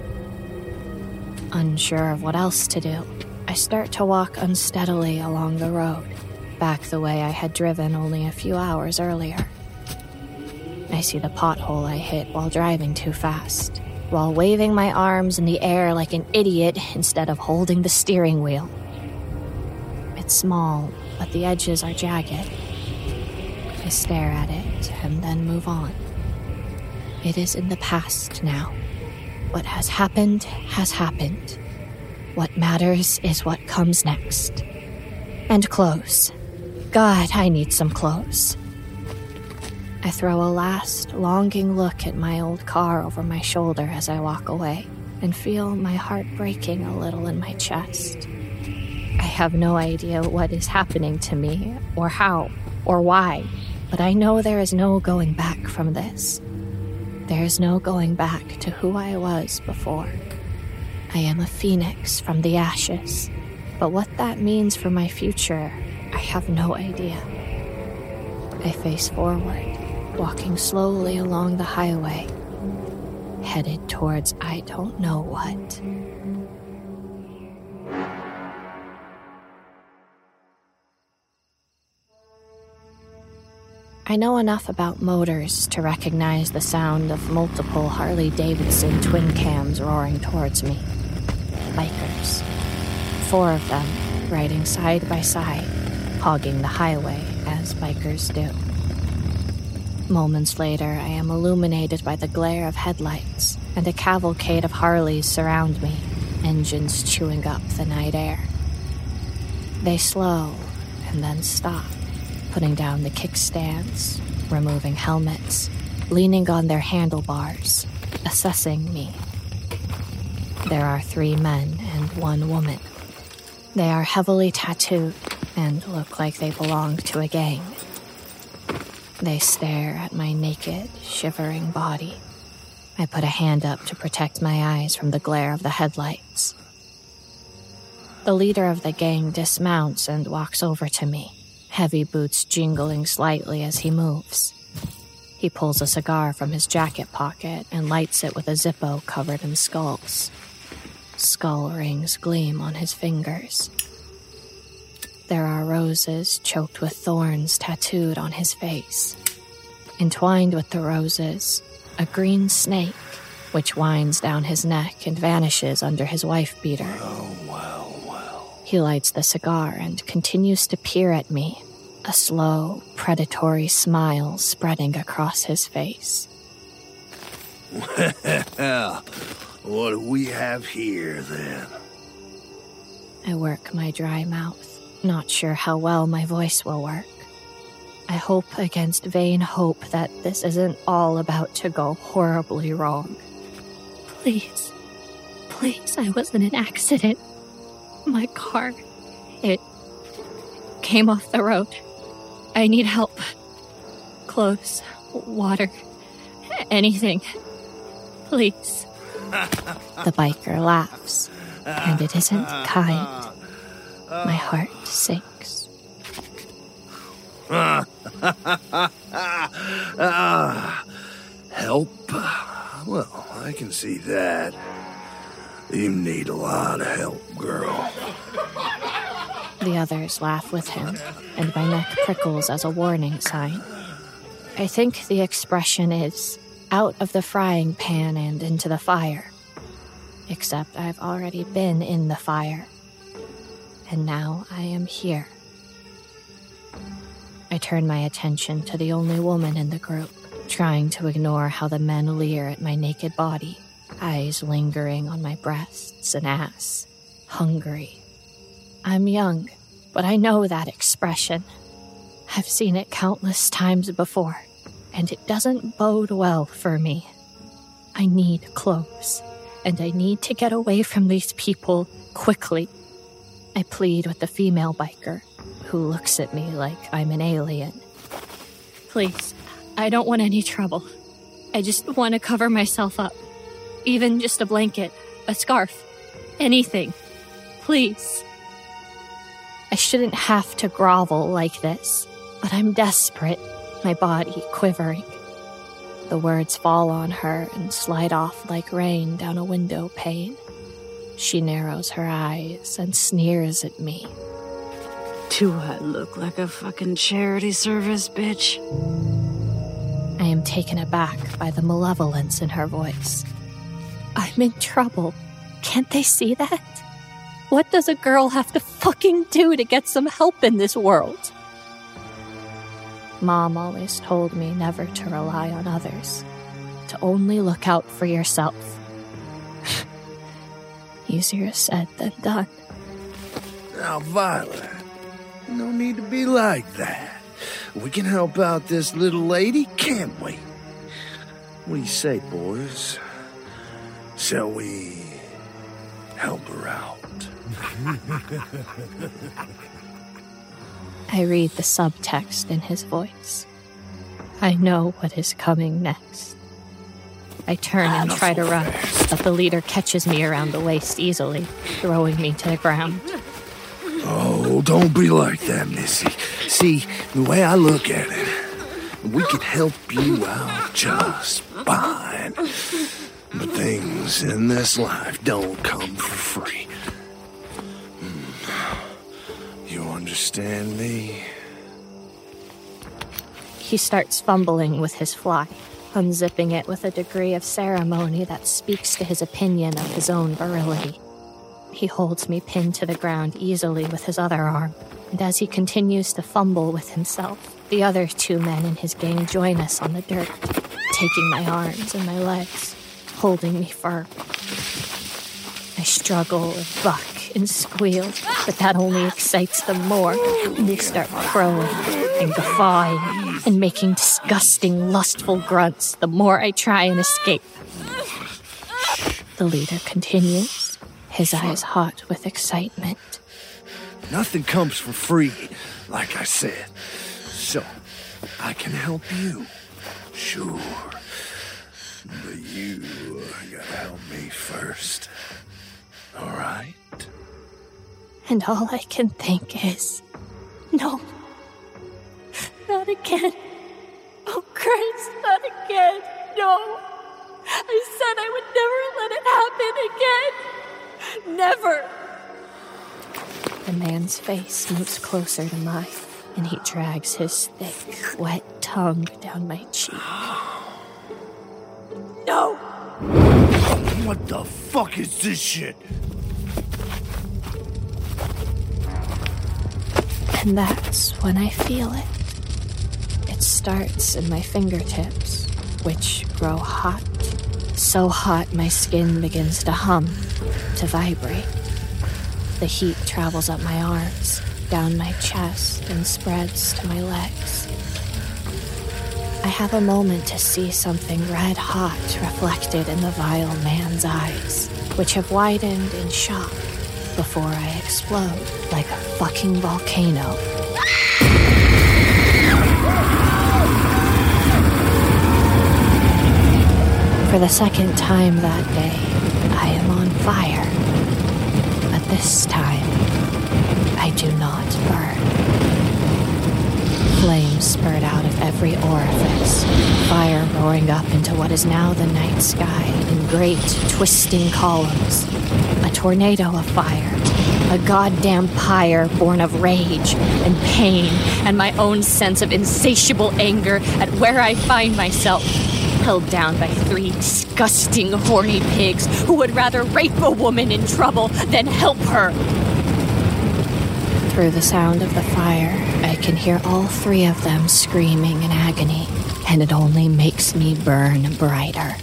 Unsure of what else to do, I start to walk unsteadily along the road, back the way I had driven only a few hours earlier. I see the pothole I hit while driving too fast, while waving my arms in the air like an idiot instead of holding the steering wheel. It's small, but the edges are jagged. I stare at it and then move on. It is in the past now. What has happened has happened. What matters is what comes next. And clothes. God, I need some clothes. I throw a last, longing look at my old car over my shoulder as I walk away, and feel my heart breaking a little in my chest. I have no idea what is happening to me, or how, or why, but I know there is no going back from this. There is no going back to who I was before. I am a phoenix from the ashes, but what that means for my future, I have no idea. I face forward, walking slowly along the highway, headed towards I don't know what. I know enough about motors to recognize the sound of multiple Harley-Davidson twin cams roaring towards me. Bikers. Four of them, riding side by side, hogging the highway as bikers do. Moments later, I am illuminated by the glare of headlights, and a cavalcade of Harleys surround me, engines chewing up the night air. They slow, and then stop, putting down the kickstands, removing helmets, leaning on their handlebars, assessing me. There are three men and one woman. They are heavily tattooed and look like they belong to a gang. They stare at my naked, shivering body. I put a hand up to protect my eyes from the glare of the headlights. The leader of the gang dismounts and walks over to me, heavy boots jingling slightly as he moves. He pulls a cigar from his jacket pocket and lights it with a Zippo covered in skulls. Skull rings gleam on his fingers. There are roses choked with thorns tattooed on his face. Entwined with the roses, a green snake, which winds down his neck and vanishes under his wife beater. Well, well, well. He lights the cigar and continues to peer at me, a slow, predatory smile spreading across his face. Well, what do we have here, then? I work my dry mouth, not sure how well my voice will work. I hope against vain hope that this isn't all about to go horribly wrong. Please, please, I was in an accident. My car, it came off the road. I need help. Clothes, water, anything. Please. The biker laughs, and it isn't kind. My heart sinks. Ah, help? Well, I can see that. You need a lot of help, girl. The others laugh with him, and my neck prickles as a warning sign. I think the expression is, out of the frying pan and into the fire. Except I've already been in the fire. And now I am here. I turn my attention to the only woman in the group, trying to ignore how the men leer at my naked body, eyes lingering on my breasts and ass, hungry. I'm young, but I know that expression. I've seen it countless times before, and it doesn't bode well for me. I need clothes, and I need to get away from these people quickly. I plead with the female biker, who looks at me like I'm an alien. Please, I don't want any trouble. I just want to cover myself up. Even just a blanket, a scarf, anything. Please. I shouldn't have to grovel like this, but I'm desperate, my body quivering. The words fall on her and slide off like rain down a window pane. She narrows her eyes and sneers at me. Do I look like a fucking charity service, bitch? I am taken aback by the malevolence in her voice. I'm in trouble. Can't they see that? What does a girl have to fucking do to get some help in this world? Mom always told me never to rely on others, to only look out for yourself. Easier said than done. Now, Violet, no need to be like that. We can help out this little lady, can't we? What do you say, boys? Shall we help her out? I read the subtext in his voice. I know what is coming next. I turn and try to run, but the leader catches me around the waist easily, throwing me to the ground. Oh, don't be like that, Missy. See, the way I look at it, we can help you out just fine. But things in this life don't come for free. You understand me? He starts fumbling with his fly, unzipping it with a degree of ceremony that speaks to his opinion of his own virility. He holds me pinned to the ground easily with his other arm, and as he continues to fumble with himself, the other two men in his gang join us on the dirt, taking my arms and my legs, holding me firm. I struggle and buck and squeal, but that only excites them more, and they start crowing and guffawing and making disgusting, lustful grunts the more I try and escape. The leader continues, his eyes hot with excitement. Nothing comes for free, like I said. So, I can help you. Sure. But you gotta help me first. All right? And all I can think is, no, not again. Oh, Christ, not again. No. I said I would never let it happen again. Never. The man's face moves closer to mine, and he drags his thick, wet tongue down my cheek. No! What the fuck is this shit? And that's when I feel it. It starts in my fingertips, which grow hot. So hot my skin begins to hum, to vibrate. The heat travels up my arms, down my chest, and spreads to my legs. I have a moment to see something red hot reflected in the vile man's eyes, which have widened in shock before I explode like a fucking volcano. For the second time that day, I am on fire. But this time, I do not burn. Flames spurt out of every orifice, fire roaring up into what is now the night sky in great, twisting columns. A tornado of fire, a goddamn pyre born of rage and pain and my own sense of insatiable anger at where I find myself, held down by three disgusting, horny pigs who would rather rape a woman in trouble than help her. Through the sound of the fire, I can hear all three of them screaming in agony, and it only makes me burn brighter.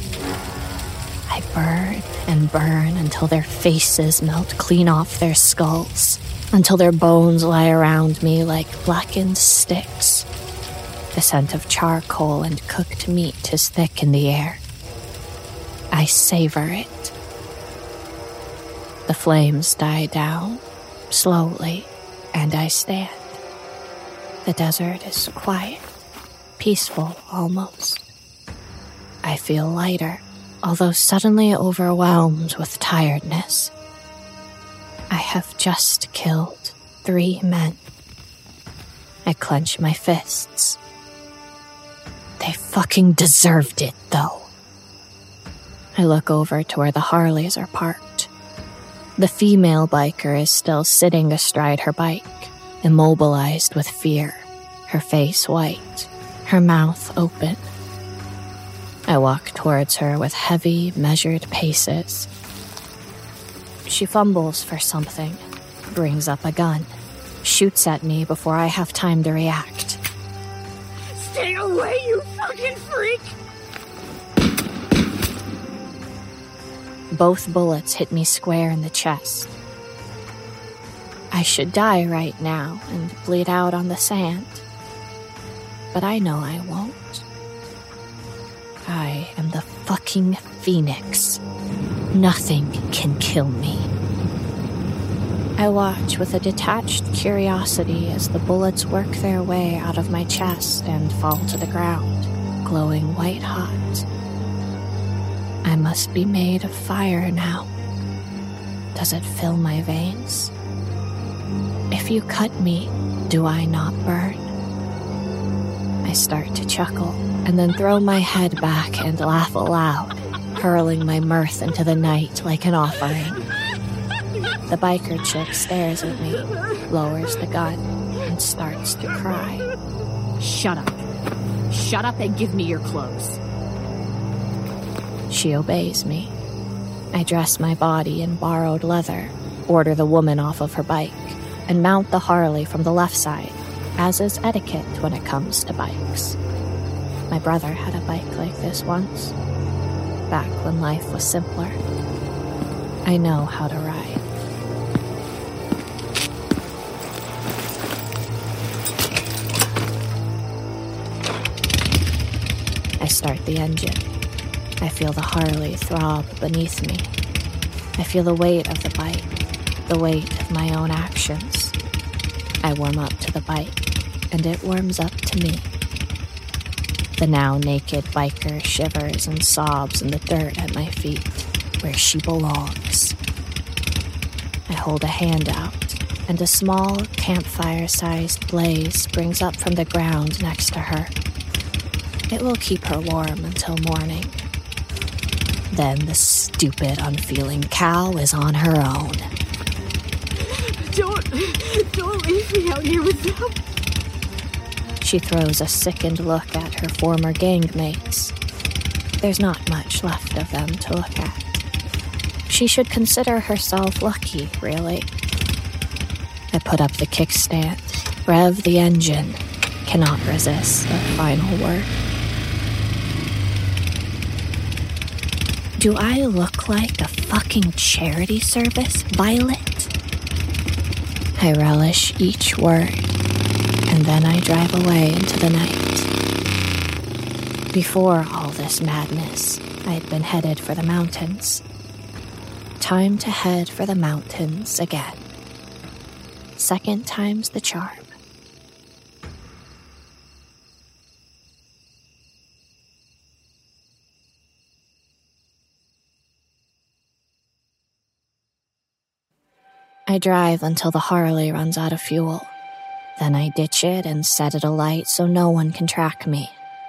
I burn and burn until their faces melt clean off their skulls, until their bones lie around me like blackened sticks. The scent of charcoal and cooked meat is thick in the air. I savor it. The flames die down, slowly, and I stand. The desert is quiet, peaceful almost. I feel lighter, although suddenly overwhelmed with tiredness. I have just killed three men. I clench my fists. They fucking deserved it, though. I look over to where the Harleys are parked. The female biker is still sitting astride her bike, immobilized with fear, her face white, her mouth open. I walk towards her with heavy, measured paces. She fumbles for something, brings up a gun, shoots at me before I have time to react. Stay away, you fucking freak! Both bullets hit me square in the chest. I should die right now and bleed out on the sand. But I know I won't. I am the fucking Phoenix. Nothing can kill me. I watch with a detached curiosity as the bullets work their way out of my chest and fall to the ground, glowing white hot. I must be made of fire now. Does it fill my veins? If you cut me, do I not burn? I start to chuckle, and then throw my head back and laugh aloud, hurling my mirth into the night like an offering. The biker chick stares at me, lowers the gun, and starts to cry. Shut up. Shut up and give me your clothes. She obeys me. I dress my body in borrowed leather, order the woman off of her bike, and mount the Harley from the left side, as is etiquette when it comes to bikes. My brother had a bike like this once, back when life was simpler. I know how to ride. I start the engine. I feel the Harley throb beneath me. I feel the weight of the bike, the weight of my own actions. I warm up to the bike, and it warms up to me. The now naked biker shivers and sobs in the dirt at my feet, where she belongs. I hold a hand out, and a small campfire-sized blaze springs up from the ground next to her. It will keep her warm until morning. Then the stupid, unfeeling cow is on her own. Don't, don't leave me out here with them. She throws a sickened look at her former gangmates. There's not much left of them to look at. She should consider herself lucky, really. I put up the kickstand, rev the engine, cannot resist a final word. Do I look like a fucking charity service, Violet? I relish each word, and then I drive away into the night. Before all this madness, I'd been headed for the mountains. Time to head for the mountains again. Second time's the charm. I drive until the Harley runs out of fuel. Then I ditch it and set it alight so no one can track me.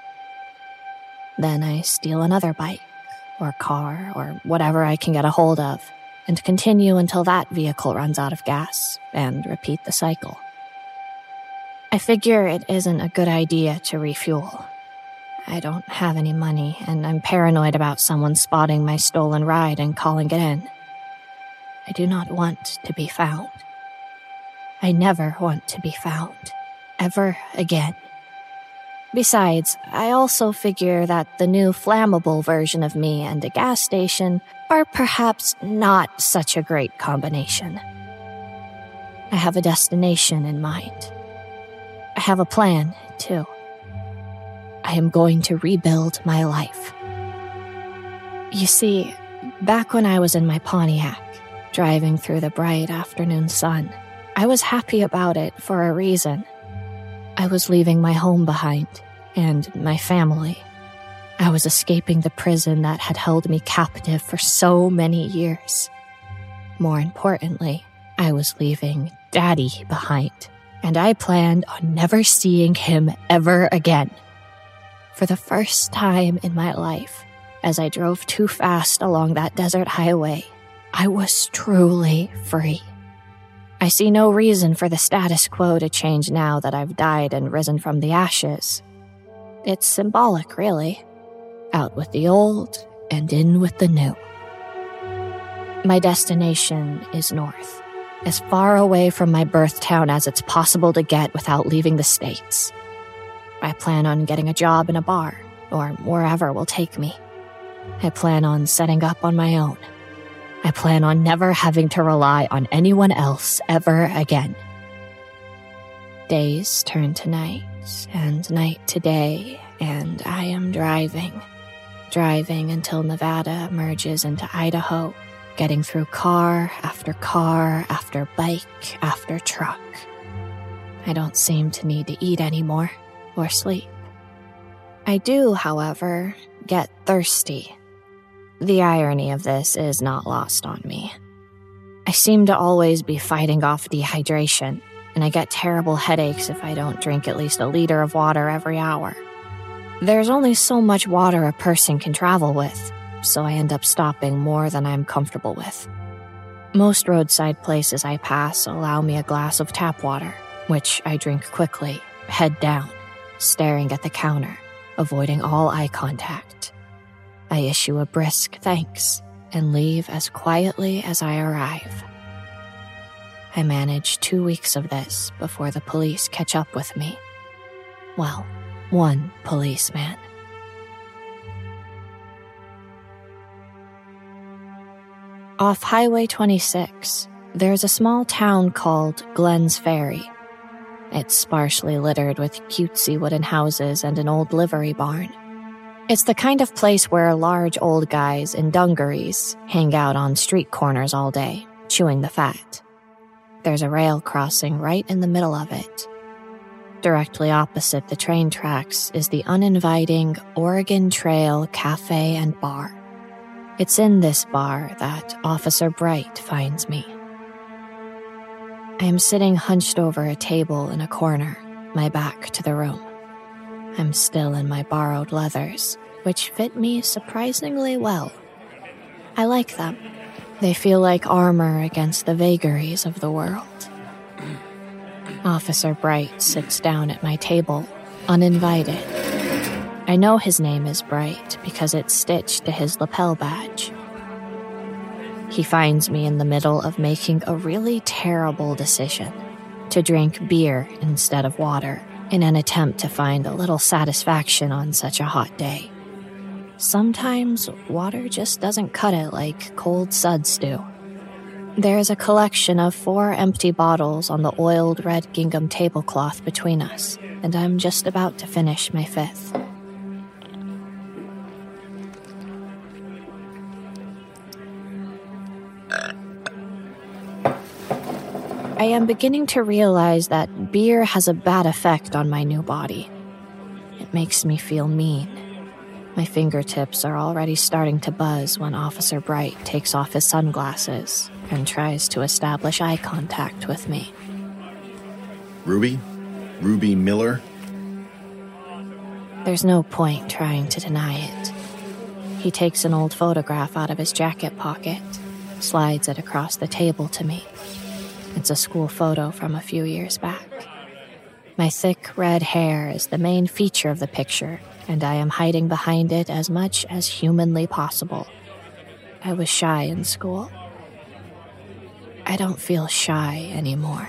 Then I steal another bike, or car, or whatever I can get a hold of, and continue until that vehicle runs out of gas, and repeat the cycle. I figure it isn't a good idea to refuel. I don't have any money, and I'm paranoid about someone spotting my stolen ride and calling it in. I do not want to be found. I never want to be found. Ever again. Besides, I also figure that the new flammable version of me and a gas station are perhaps not such a great combination. I have a destination in mind. I have a plan, too. I am going to rebuild my life. You see, back when I was in my Pontiac, driving through the bright afternoon sun, I was happy about it for a reason. I was leaving my home behind, and my family. I was escaping the prison that had held me captive for so many years. More importantly, I was leaving Daddy behind, and I planned on never seeing him ever again. For the first time in my life, as I drove too fast along that desert highway, I was truly free. I see no reason for the status quo to change now that I've died and risen from the ashes. It's symbolic, really. Out with the old and in with the new. My destination is north, as far away from my birth town as it's possible to get without leaving the States. I plan on getting a job in a bar, or wherever will take me. I plan on setting up on my own. I plan on never having to rely on anyone else ever again. Days turn to nights, and night to day, and I am driving. Driving until Nevada merges into Idaho, getting through car after car after bike after truck. I don't seem to need to eat anymore, or sleep. I do, however, get thirsty. The irony of this is not lost on me. I seem to always be fighting off dehydration, and I get terrible headaches if I don't drink at least a liter of water every hour. There's only so much water a person can travel with, so I end up stopping more than I'm comfortable with. Most roadside places I pass allow me a glass of tap water, which I drink quickly, head down, staring at the counter, avoiding all eye contact. I issue a brisk thanks and leave as quietly as I arrive. I manage two weeks of this before the police catch up with me. Well, one policeman. Off Highway twenty-six, there's a small town called Glenn's Ferry. It's sparsely littered with cutesy wooden houses and an old livery barn. It's the kind of place where large old guys in dungarees hang out on street corners all day, chewing the fat. There's a rail crossing right in the middle of it. Directly opposite the train tracks is the uninviting Oregon Trail Cafe and Bar. It's in this bar that Officer Bright finds me. I am sitting hunched over a table in a corner, my back to the room. I'm still in my borrowed leathers, which fit me surprisingly well. I like them. They feel like armor against the vagaries of the world. Officer Bright sits down at my table, uninvited. I know his name is Bright because it's stitched to his lapel badge. He finds me in the middle of making a really terrible decision, to drink beer instead of water, in an attempt to find a little satisfaction on such a hot day. Sometimes water just doesn't cut it like cold sud stew. There is a collection of four empty bottles on the oiled red gingham tablecloth between us, and I'm just about to finish my fifth. I am beginning to realize that beer has a bad effect on my new body. It makes me feel mean. My fingertips are already starting to buzz when Officer Bright takes off his sunglasses and tries to establish eye contact with me. Ruby? Ruby Miller? There's no point trying to deny it. He takes an old photograph out of his jacket pocket, slides it across the table to me. It's a school photo from a few years back. My thick red hair is the main feature of the picture, and I am hiding behind it as much as humanly possible. I was shy in school. I don't feel shy anymore.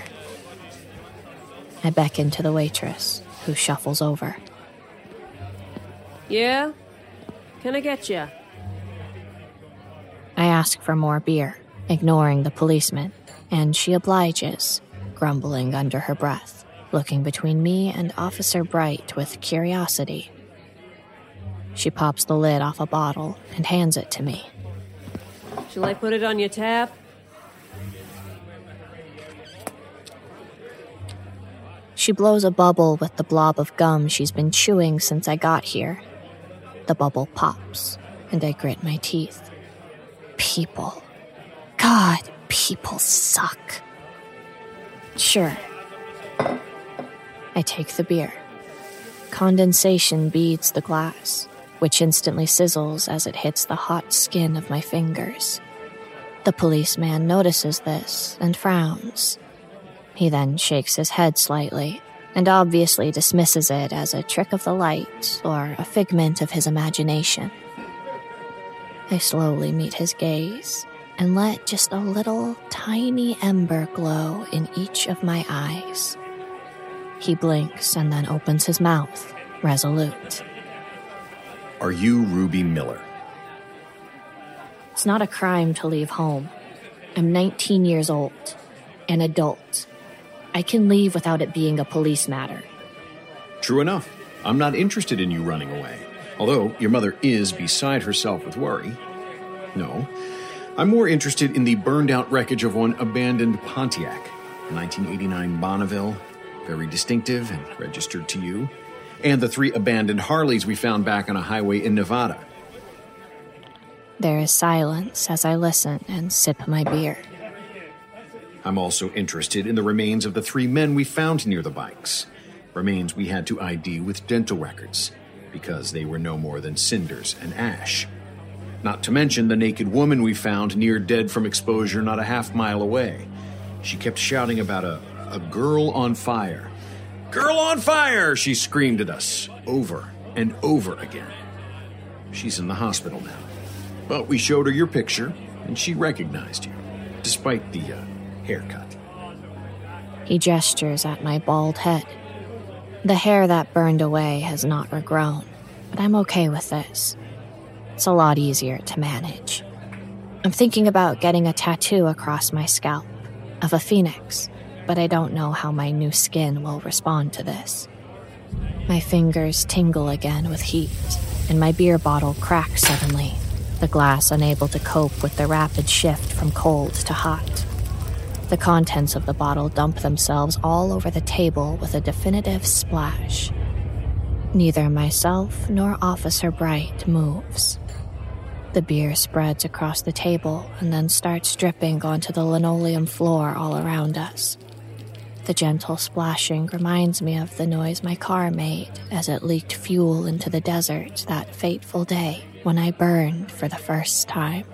I beckon to the waitress, who shuffles over. Yeah? Can I get you? I ask for more beer, ignoring the policeman, and she obliges, grumbling under her breath, looking between me and Officer Bright with curiosity. She pops the lid off a bottle and hands it to me. Shall I put it on your tab? She blows a bubble with the blob of gum she's been chewing since I got here. The bubble pops, and I grit my teeth. People. God, people suck. Sure. I take the beer. Condensation beads the glass, which instantly sizzles as it hits the hot skin of my fingers. The policeman notices this and frowns. He then shakes his head slightly and obviously dismisses it as a trick of the light or a figment of his imagination. I slowly meet his gaze and let just a little tiny ember glow in each of my eyes. He blinks and then opens his mouth, resolute. Are you Ruby Miller? It's not a crime to leave home. I'm nineteen years old, an adult. I can leave without it being a police matter. True enough. I'm not interested in you running away. Although your mother is beside herself with worry. No. I'm more interested in the burned-out wreckage of one abandoned Pontiac, a nineteen eighty-nine Bonneville, very distinctive and registered to you, and the three abandoned Harleys we found back on a highway in Nevada. There is silence as I listen and sip my beer. I'm also interested in the remains of the three men we found near the bikes. Remains we had to I D with dental records, because they were no more than cinders and ash. Not to mention the naked woman we found near dead from exposure not a half mile away. She kept shouting about a, a girl on fire. Girl on fire, she screamed at us, over and over again. She's in the hospital now. But we showed her your picture, and she recognized you, despite the uh, haircut. He gestures at my bald head. The hair that burned away has not regrown, but I'm okay with this. It's a lot easier to manage. I'm thinking about getting a tattoo across my scalp of a phoenix, but I don't know how my new skin will respond to this. My fingers tingle again with heat, and my beer bottle cracks suddenly, the glass unable to cope with the rapid shift from cold to hot. The contents of the bottle dump themselves all over the table with a definitive splash. Neither myself nor Officer Bright moves. The beer spreads across the table and then starts dripping onto the linoleum floor all around us. The gentle splashing reminds me of the noise my car made as it leaked fuel into the desert that fateful day when I burned for the first time.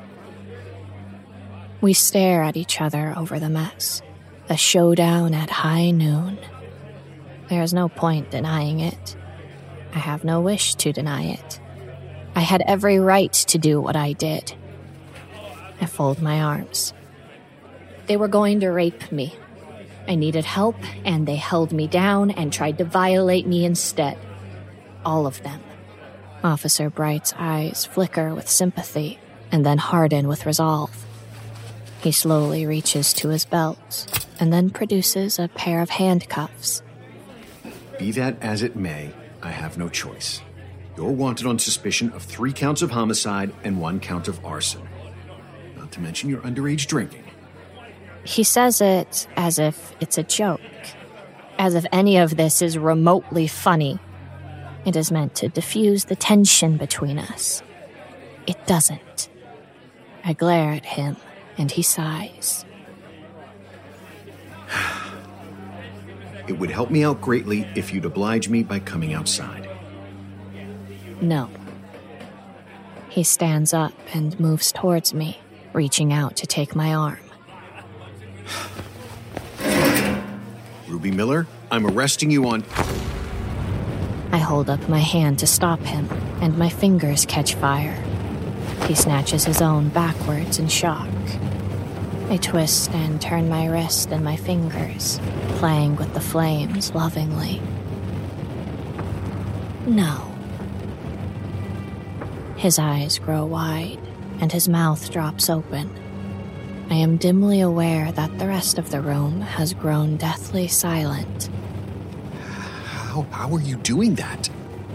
We stare at each other over the mess, a showdown at high noon. There is no point denying it. I have no wish to deny it. I had every right to do what I did. I fold my arms. They were going to rape me. I needed help, and they held me down and tried to violate me instead. All of them. Officer Bright's eyes flicker with sympathy and then harden with resolve. He slowly reaches to his belt and then produces a pair of handcuffs. Be that as it may, I have no choice. You're wanted on suspicion of three counts of homicide and one count of arson. Not to mention your underage drinking. He says it as if it's a joke, as if any of this is remotely funny. It is meant to diffuse the tension between us. It doesn't. I glare at him, and he sighs. It would help me out greatly if you'd oblige me by coming outside. No. He stands up and moves towards me, reaching out to take my arm. Ruby Miller, I'm arresting you on... I hold up my hand to stop him, and my fingers catch fire. He snatches his own backwards in shock. I twist and turn my wrist and my fingers, playing with the flames lovingly. No. His eyes grow wide, and his mouth drops open. I am dimly aware that the rest of the room has grown deathly silent. How, how are you doing that?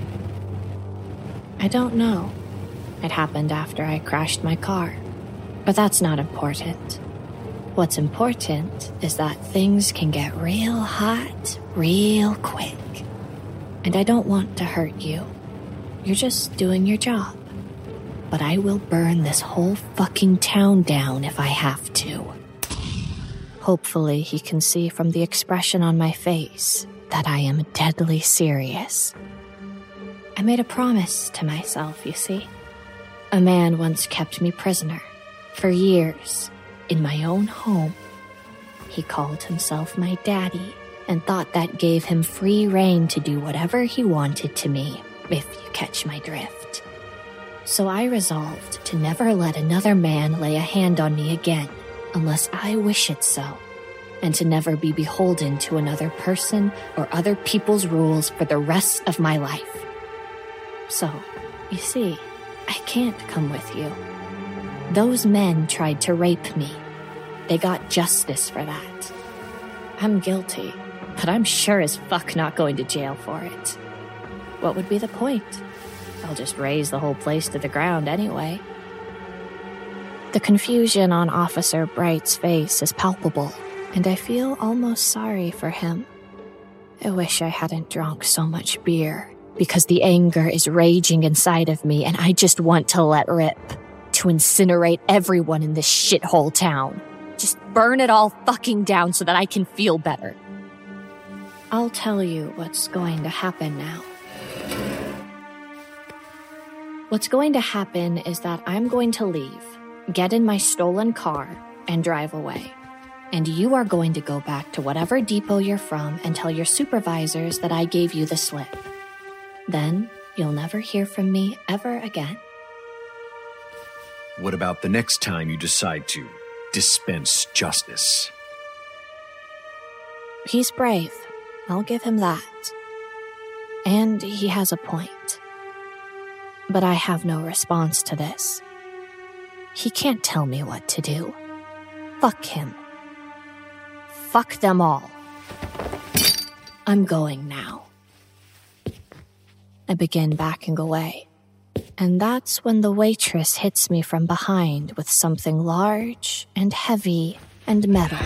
I don't know. It happened after I crashed my car. But that's not important. What's important is that things can get real hot real quick. And I don't want to hurt you. You're just doing your job. But I will burn this whole fucking town down if I have to. Hopefully he can see from the expression on my face that I am deadly serious. I made a promise to myself, you see. A man once kept me prisoner for years in my own home. He called himself my daddy and thought that gave him free rein to do whatever he wanted to me, if you catch my drift. So I resolved to never let another man lay a hand on me again, unless I wish it so, and to never be beholden to another person or other people's rules for the rest of my life. So, you see, I can't come with you. Those men tried to rape me. They got justice for that. I'm guilty, but I'm sure as fuck not going to jail for it. What would be the point? I'll just raze the whole place to the ground anyway. The confusion on Officer Bright's face is palpable, and I feel almost sorry for him. I wish I hadn't drunk so much beer, because the anger is raging inside of me and I just want to let rip. To incinerate everyone in this shithole town. Just burn it all fucking down so that I can feel better. I'll tell you what's going to happen now. What's going to happen is that I'm going to leave, get in my stolen car, and drive away. And you are going to go back to whatever depot you're from and tell your supervisors that I gave you the slip. Then you'll never hear from me ever again. What about the next time you decide to dispense justice? He's brave. I'll give him that. And he has a point. But I have no response to this. He can't tell me what to do. Fuck him. Fuck them all. I'm going now. I begin backing away. And that's when the waitress hits me from behind with something large and heavy and metal.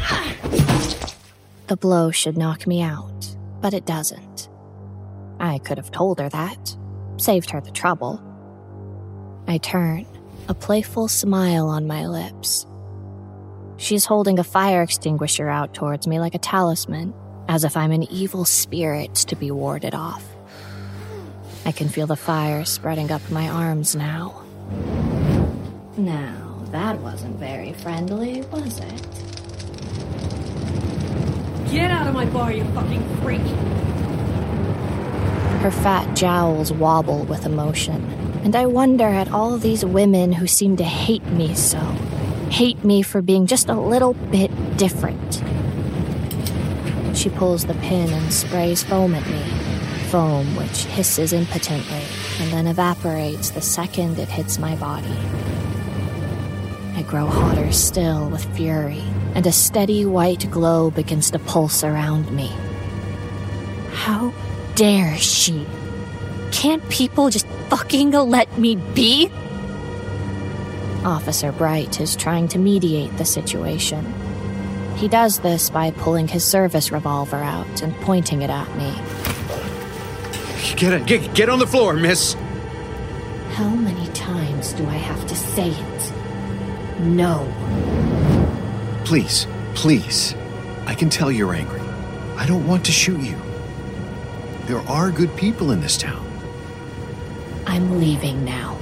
The blow should knock me out, but it doesn't. I could have told her that, saved her the trouble. I turn, a playful smile on my lips. She's holding a fire extinguisher out towards me like a talisman, as if I'm an evil spirit to be warded off. I can feel the fire spreading up my arms now. Now, that wasn't very friendly, was it? Get out of my bar, you fucking freak! Her fat jowls wobble with emotion, and I wonder at all these women who seem to hate me so. Hate me for being just a little bit different. She pulls the pin and sprays foam at me. Foam which hisses impotently and then evaporates the second it hits my body. I grow hotter still with fury, and a steady white glow begins to pulse around me. How dare she? Can't people just fucking let me be? Officer Bright is trying to mediate the situation. He does this by pulling his service revolver out and pointing it at me. Get, get, get on the floor, miss. How many times do I have to say it? No. Please, please. I can tell you're angry. I don't want to shoot you. There are good people in this town. I'm leaving now.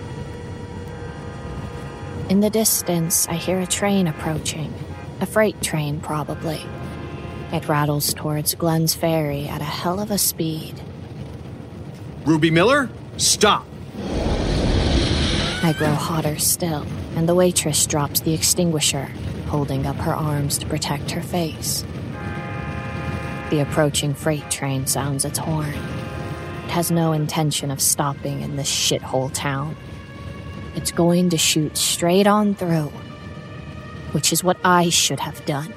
In the distance, I hear a train approaching. A freight train, probably. It rattles towards Glenn's Ferry at a hell of a speed. Ruby Miller, stop! I grow hotter still, and the waitress drops the extinguisher, holding up her arms to protect her face. The approaching freight train sounds its horn. It has no intention of stopping in this shithole town. It's going to shoot straight on through, which is what I should have done.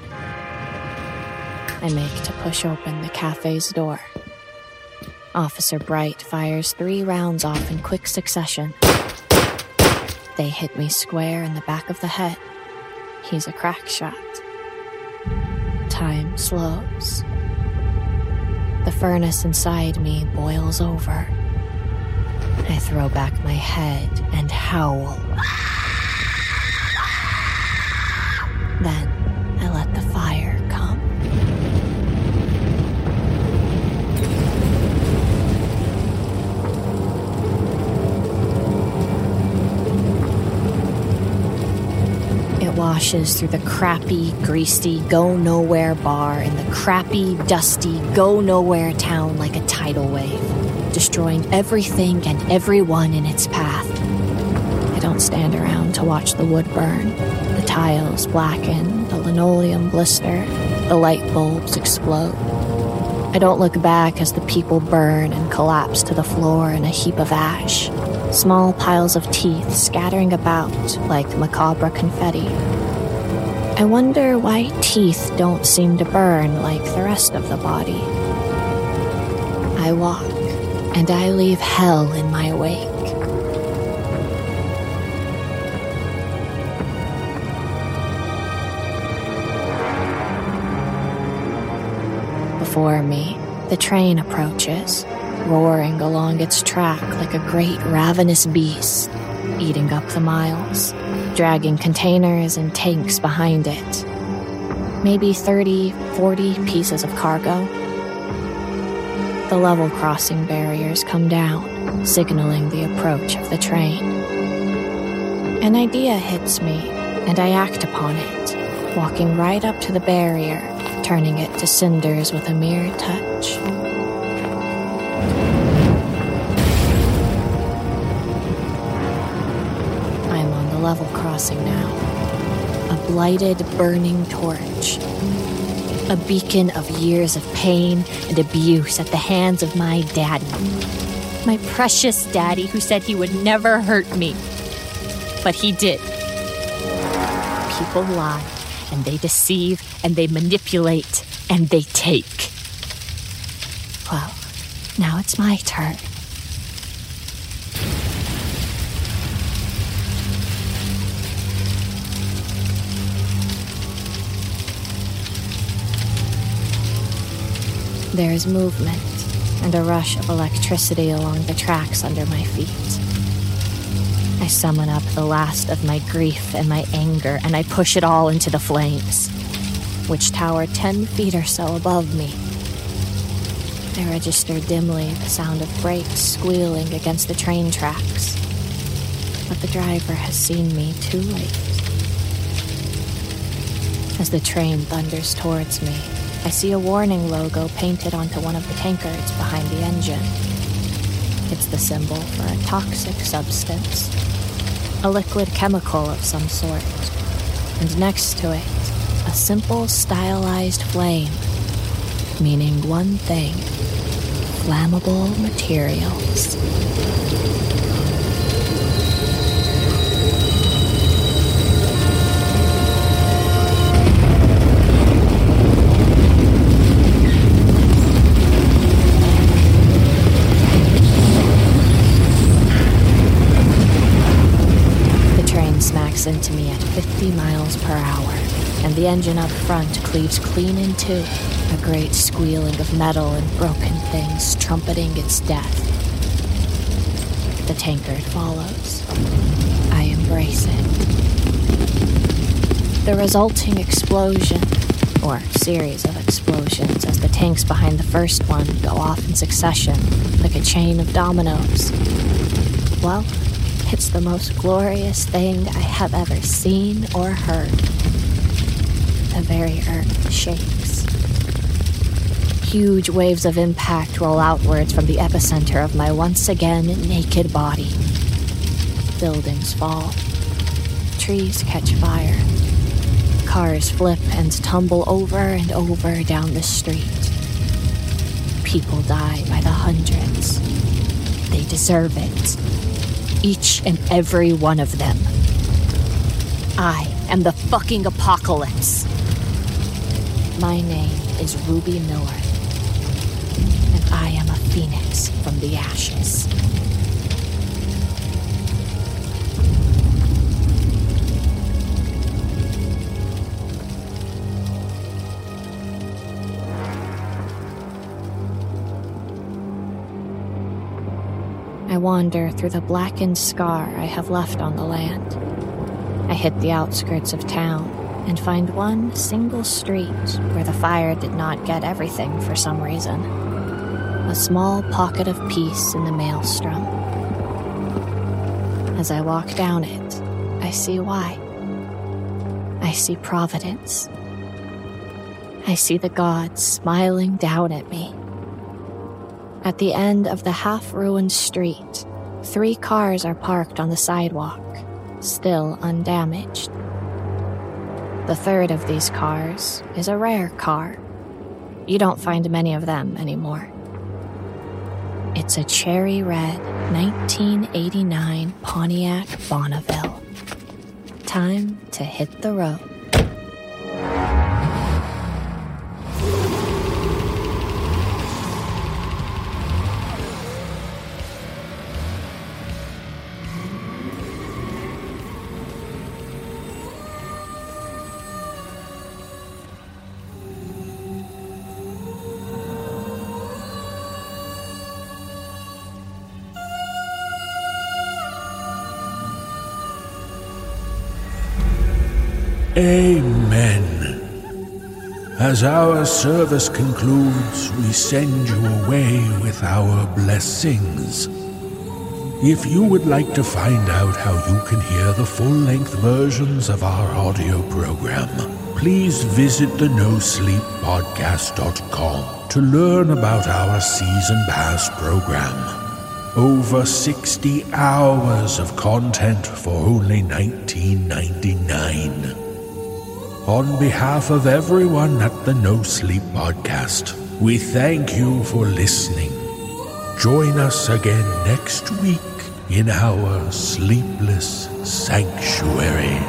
I make to push open the cafe's door. Officer Bright fires three rounds off in quick succession. They hit me square in the back of the head. He's a crack shot. Time slows. The furnace inside me boils over. I throw back my head and howl. Then I let the fire come. It washes through the crappy, greasy, go-nowhere bar in the crappy, dusty, go-nowhere town like a tidal wave, destroying everything and everyone in its path. I don't stand around to watch the wood burn, the tiles blacken, the linoleum blister, the light bulbs explode. I don't look back as the people burn and collapse to the floor in a heap of ash, small piles of teeth scattering about like macabre confetti. I wonder why teeth don't seem to burn like the rest of the body. I walk, and I leave hell in my wake. Before me, the train approaches, roaring along its track like a great ravenous beast, eating up the miles, dragging containers and tanks behind it. Maybe thirty, forty pieces of cargo. The level crossing barriers come down, signaling the approach of the train. An idea hits me, and I act upon it, walking right up to the barrier, turning it to cinders with a mere touch. I'm on the level crossing now. A blighted, burning torch. A beacon of years of pain and abuse at the hands of my daddy. My precious daddy who said he would never hurt me. But he did. People lie, and they deceive, and they manipulate, and they take. Well, now it's my turn. There is movement and a rush of electricity along the tracks under my feet. I summon up the last of my grief and my anger, and I push it all into the flames, which tower ten feet or so above me. I register dimly the sound of brakes squealing against the train tracks, but the driver has seen me too late. As the train thunders towards me, I see a warning logo painted onto one of the tankards behind the engine. It's the symbol for a toxic substance, a liquid chemical of some sort, and next to it, a simple stylized flame, meaning one thing: flammable materials. Into me at fifty miles per hour, and the engine up front cleaves clean in two, a great squealing of metal and broken things trumpeting its death. The tankard follows. I embrace it. The resulting explosion, or series of explosions as the tanks behind the first one go off in succession like a chain of dominoes. Well, it's the most glorious thing I have ever seen or heard. The very earth shakes. Huge waves of impact roll outwards from the epicenter of my once again naked body. Buildings fall. Trees catch fire. Cars flip and tumble over and over down the street. People die by the hundreds. They deserve it. Each and every one of them. I am the fucking apocalypse. My name is Ruby Miller, and I am a phoenix from the ashes. I wander through the blackened scar I have left on the land. I hit the outskirts of town and find one single street where the fire did not get everything for some reason. A small pocket of peace in the maelstrom. As I walk down it, I see why. I see Providence. I see the gods smiling down at me. At the end of the half-ruined street, three cars are parked on the sidewalk, still undamaged. The third of these cars is a rare car. You don't find many of them anymore. It's a cherry red nineteen eighty-nine Pontiac Bonneville. Time to hit the road. Amen. As our service concludes, we send you away with our blessings. If you would like to find out how you can hear the full-length versions of our audio program, please visit the no sleep podcast dot com to learn about our season pass program. Over sixty hours of content for only nineteen ninety-nine. On behalf of everyone at the No Sleep Podcast, we thank you for listening. Join us again next week in our Sleepless Sanctuary.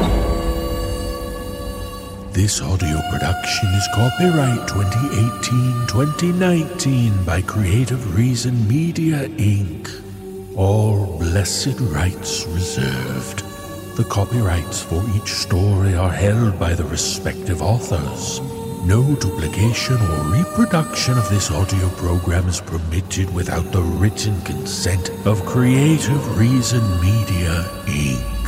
This audio production is copyright twenty eighteen twenty nineteen by Creative Reason Media, Incorporated. All blessed rights reserved. The copyrights for each story are held by the respective authors. No duplication or reproduction of this audio program is permitted without the written consent of Creative Reason Media, Incorporated.